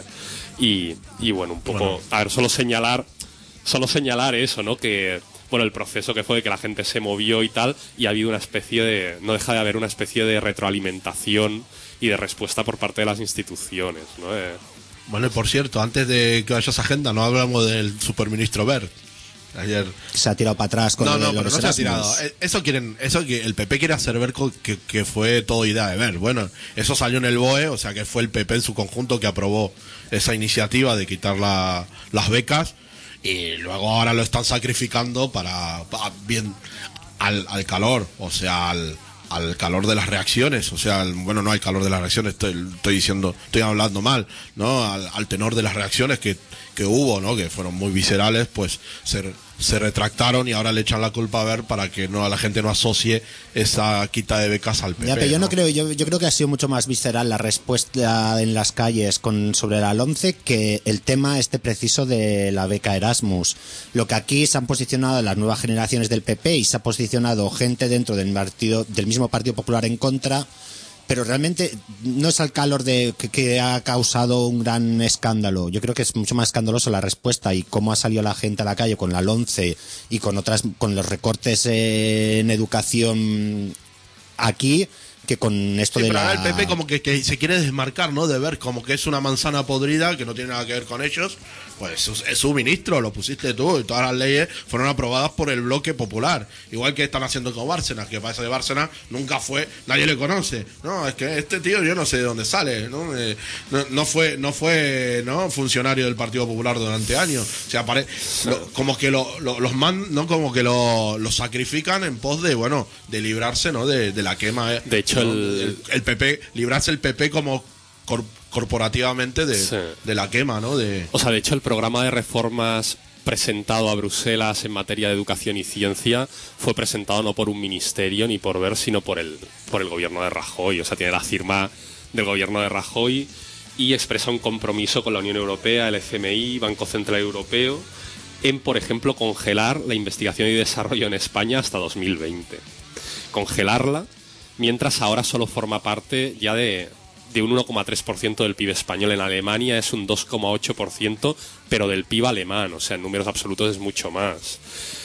Y, y bueno, un poco, bueno. a ver, solo señalar, solo señalar eso, ¿no? Que, bueno, el proceso que fue de que la gente se movió y tal, y ha habido una especie de, no deja de haber una especie de retroalimentación y de respuesta por parte de las instituciones, ¿no? Eh, Bueno, y por cierto, antes de que vayas a agenda, no hablamos del superministro Wert. Ayer se ha tirado para atrás con no, lo de no, los pero no se ha Erasmus. tirado. Eso quieren, eso que el P P quiere hacer ver que, que fue todo idea de Wert. Bueno, eso salió en el B O E, o sea que fue el P P en su conjunto que aprobó esa iniciativa de quitar la, las becas, y luego ahora lo están sacrificando para, para bien al, al calor, o sea, al, al calor de las reacciones, o sea, al, bueno, no al calor de las reacciones, estoy, estoy diciendo, estoy hablando mal, ¿no? Al, al tenor de las reacciones que, que hubo, ¿no? Que fueron muy viscerales, pues se, se retractaron y ahora le echan la culpa a ver para que no la gente no asocie esa quita de becas al P P. Ya, pero yo no, ¿no? creo, yo, yo creo que ha sido mucho más visceral la respuesta en las calles con sobre la LOMCE que el tema este preciso de la beca Erasmus. Lo que aquí se han posicionado las nuevas generaciones del P P y se ha posicionado gente dentro del partido, del mismo Partido Popular en contra, pero realmente no es al calor de que, que ha causado un gran escándalo. Yo creo que es mucho más escandaloso la respuesta y cómo ha salido la gente a la calle con la LOMCE y con otras, con los recortes en educación aquí, que con esto Sí, de pero la... ahora el P P como que, que se quiere desmarcar, ¿no? De ver como que es una manzana podrida que no tiene nada que ver con ellos. Pues es, es su ministro, lo pusiste tú, y todas las leyes fueron aprobadas por el bloque popular. Igual que están haciendo con Bárcenas, que parece de Bárcenas nunca fue, nadie le conoce. No, es que este tío yo no sé de dónde sale, ¿no? Eh, no, no fue, no fue, ¿no? funcionario del Partido Popular durante años. O sea, pare, lo, como que lo, lo, los man, ¿no? Como que lo, lo sacrifican en pos de, bueno, de librarse, ¿no? De, de la quema. De hecho, ¿no? el... el, el P P, librarse el P P como cor, corporativamente de, sí. de la quema, ¿no? De... O sea, de hecho, el programa de reformas presentado a Bruselas en materia de educación y ciencia fue presentado no por un ministerio ni por Wert, sino por el, por el gobierno de Rajoy. O sea, tiene la firma del gobierno de Rajoy y expresa un compromiso con la Unión Europea, el F M I, Banco Central Europeo, en, por ejemplo, congelar la investigación y desarrollo en España hasta dos mil veinte. Congelarla, mientras ahora solo forma parte ya de, de un uno coma tres por ciento del P I B español. En Alemania es un dos coma ocho por ciento, pero del P I B alemán, o sea, en números absolutos es mucho más.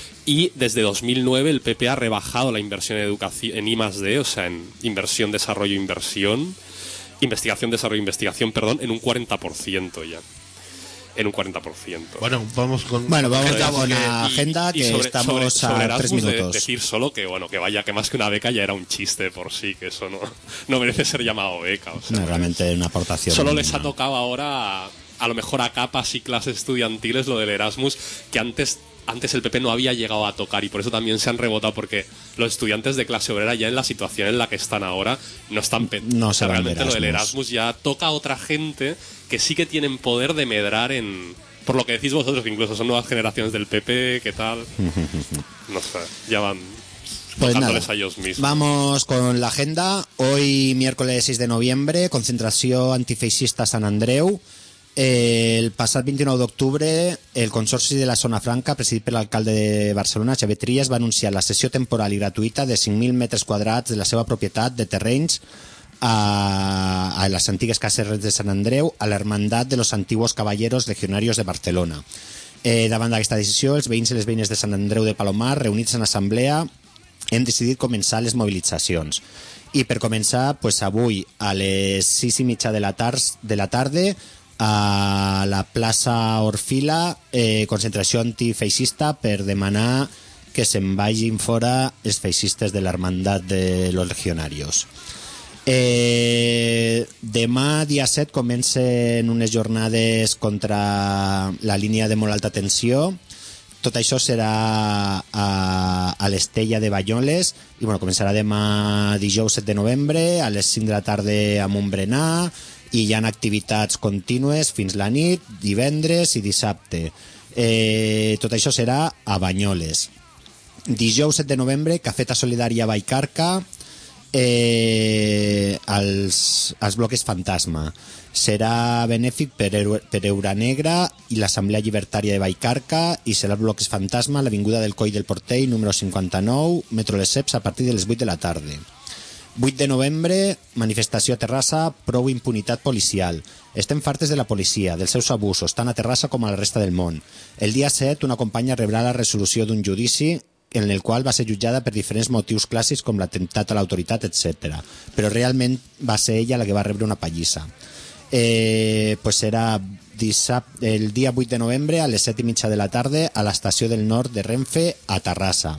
Y desde dos mil nueve el P P ha rebajado la inversión en educación, en I más D, o sea, en inversión, desarrollo, inversión, investigación, desarrollo, investigación, perdón, en un cuarenta por ciento ya. En un cuarenta por ciento. Bueno, vamos con... Bueno, vamos agenda, con porque- la agenda, que sobre, estamos sobre, sobre a Erasmus, tres minutos. de- decir solo que, bueno, que vaya, que más que una beca ya era un chiste por sí, que eso no, no merece ser llamado beca. O sea, No, realmente una aportación. solo les ha no. tocado ahora, a, a lo mejor a capas y clases estudiantiles, lo del Erasmus, que antes antes el P P no había llegado a tocar, y por eso también se han rebotado, porque los estudiantes de clase obrera ya en la situación en la que están ahora no están pe- No o sea, se van de realmente lo del Erasmus. Erasmus ya toca a otra gente que sí que tienen poder de medrar en, por lo que decís vosotros, que incluso son nuevas generaciones del P P, ¿qué tal? No sé, ya van Pues tocándoles nada, a ellos mismos. vamos con la agenda. Hoy, miércoles seis de noviembre, concentració antifeixista a Sant Andreu. El passat vint-i-nou d'octubre, el Consorci de la Zona Franca, presidit per l'alcalde de Barcelona, Xavier Trias, va anunciar la cessió temporal i gratuïta de cinc mil metres quadrats de la seva propietat de terrenys a, a les antigues cases de Sant Andreu a l'Hermandat de los Antiguos Caballeros Legionarios de Barcelona. Eh, davant d'aquesta decisió, els veïns i les veïnes de Sant Andreu de Palomar, reunits en assemblea, hem decidit començar les mobilitzacions. I per començar, pues avui a les sis i mitja de la, tar de la tarda a la plaça Orfila, eh, concentració antifeixista per demanar que se'n vagin fora els feixistes de l'Hermandat de los Legionarios. Eh, demà, dia set, comencen unes jornades contra la línia de molt alta tensió. Tot això serà a, a l'Estella de Banyoles i bueno, començarà demà dijous set de novembre a les cinc de la tarda a Montbrenà, i hi ha activitats contínues fins la nit, divendres i dissabte. Eh, tot això serà a Banyoles. Dijous set de novembre, Cafeta Solidària a Vallcarca, eh, als, als bloques Fantasma. Serà benèfic per, per Euranegra i l'Assemblea Llibertària de Vallcarca, i serà el bloques Fantasma a l'Avinguda del Coll del Portell, número cinquanta-nou, metro Lesseps, a partir de les vuit de la tarda. vuit de novembre, manifestació a Terrassa, prou impunitat policial. Estem fartes de la policia, dels seus abusos, tant a Terrassa com a la resta del món. El dia set, una companya rebrà la resolució d'un judici en el qual va ser jutjada per diferents motius clàssics com l'atemptat a l'autoritat, etcètera. Però realment va ser ella la que va rebre una pallissa. Eh, pues serà dissabte, el dia vuit de novembre a les set i mitja de la tarda a l'estació del nord de Renfe a Terrassa.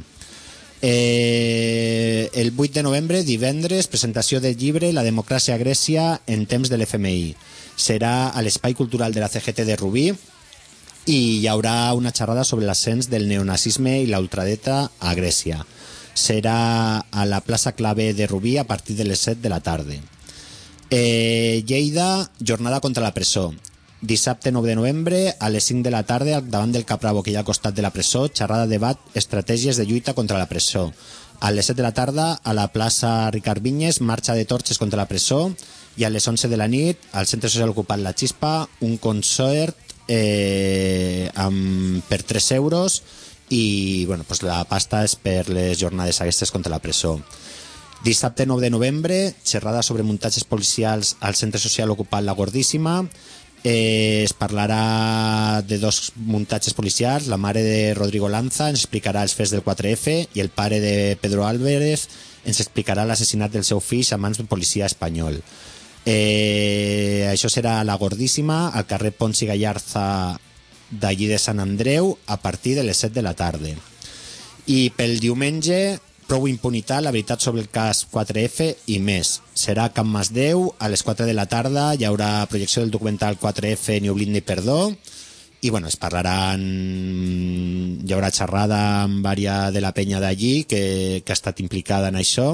Eh, el vuit de novembre, divendres, presentació del llibre La democràcia a Grècia en temps de l'F M I. Serà a l'Espai Cultural de la C G T de Rubí i hi haurà una xerrada sobre l'ascens del neonazisme i la ultradeta a Grècia. Serà a la plaça Clavé de Rubí a partir de les set de la tarda. Eh, Lleida, jornada contra la presó. Dissabte nou de novembre a les cinc de la tarda davant del Cap Bravo que hi ha al costat de la presó, xerrada, debat, estratègies de lluita contra la presó. A les set de la tarda a la plaça Ricard Vinyes, marxa de torxes contra la presó, i a les onze de la nit al Centre Social Ocupat La Xispa un concert eh, amb, per tres euros, i bueno, pues la pasta és per les jornades aquestes contra la presó. Dissabte nou de novembre, xerrada sobre muntatges policials al Centre Social Ocupat La Gordíssima. Eh, es parlarà de dos muntatges policials. La mare de Rodrigo Lanza ens explicarà els fets del quatre F i el pare de Pedro Álvarez ens explicarà l'assassinat del seu fill a mans d'un policia espanyol. Eh, això serà a La Gordíssima, al carrer Pons i Gallarza d'allí de Sant Andreu, a partir de les set de la tarda. I pel diumenge, prou impunitat, la veritat sobre el cas quatre F i més. Serà a Can Masdeu, a les quatre de la tarda, hi haurà projecció del documental quatre F, ni oblid ni perdó, i bueno, es parlaran, hi haurà xerrada amb vària de la penya d'allí que, que ha estat implicada en això,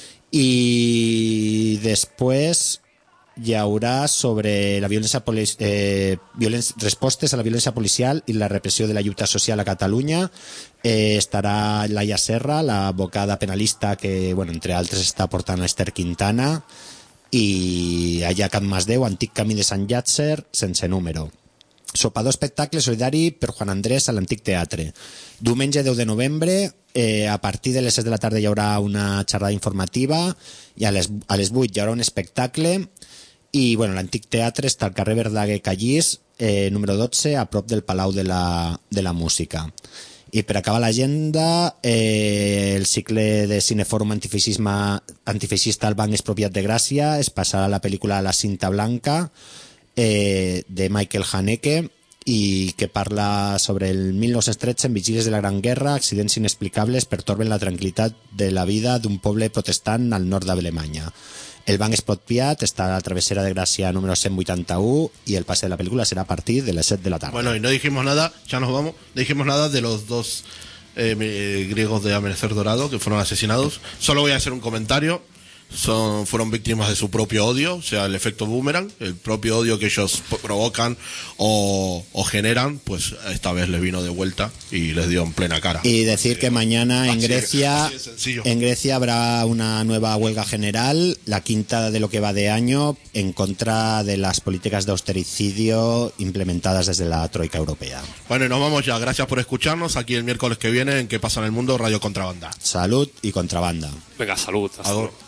i després hi haurà sobre la violència polici eh, violència, respostes a la violència policial i la repressió de la lluita social a Catalunya. Eh, estarà Laia Serra, l'advocada penalista que, bueno, entre altres, està portant a Esther Quintana, i allà a Can Masdeu, antic camí de Sant Llàtzer, sense número. Sopador espectacle solidari per Juan Andrés a l'Antic Teatre. Diumenge deu de novembre, eh, a partir de les set de la tarda hi haurà una xerrada informativa, i a les, a les vuit hi haurà un espectacle. I bueno, l'Antic Teatre està al carrer Verdaguer Callís, eh, número dotze, a prop del Palau de la, de la Música. I per acabar l'agenda, eh, el cicle de Cinefòrum Antifeixista al Banc Expropiat de Gràcia es passarà a la pel·lícula La Cinta Blanca, eh, de Michael Haneke, i que parla sobre el mil nou-cents tretze, en vigílies de la Gran Guerra, accidents inexplicables pertorben la tranquil·litat de la vida d'un poble protestant al nord d'Alemanya. El Banc Expropiat està a la travessera de Gràcia número cent vuitanta-uno y el pase de la película será a partir de las siete de la tarde. Bueno, y no dijimos nada, ya nos vamos, no dijimos nada de los dos eh, eh, griegos de Amanecer Dorado que fueron asesinados. Solo voy a hacer un comentario. Son, fueron víctimas de su propio odio, o sea, el efecto boomerang, el propio odio que ellos provocan o, o generan, pues esta vez les vino de vuelta y les dio en plena cara. Y decir que mañana en Así de- Grecia, así de sencillo. en Grecia habrá una nueva huelga general, la quinta de lo que va de año, en contra de las políticas de austericidio implementadas desde la Troika Europea. Bueno, y nos vamos ya. Gracias por escucharnos aquí el miércoles que viene en ¿Qué pasa en el mundo? Radio Contrabanda. Salud y contrabanda. Venga, salud. hasta Ador. luego.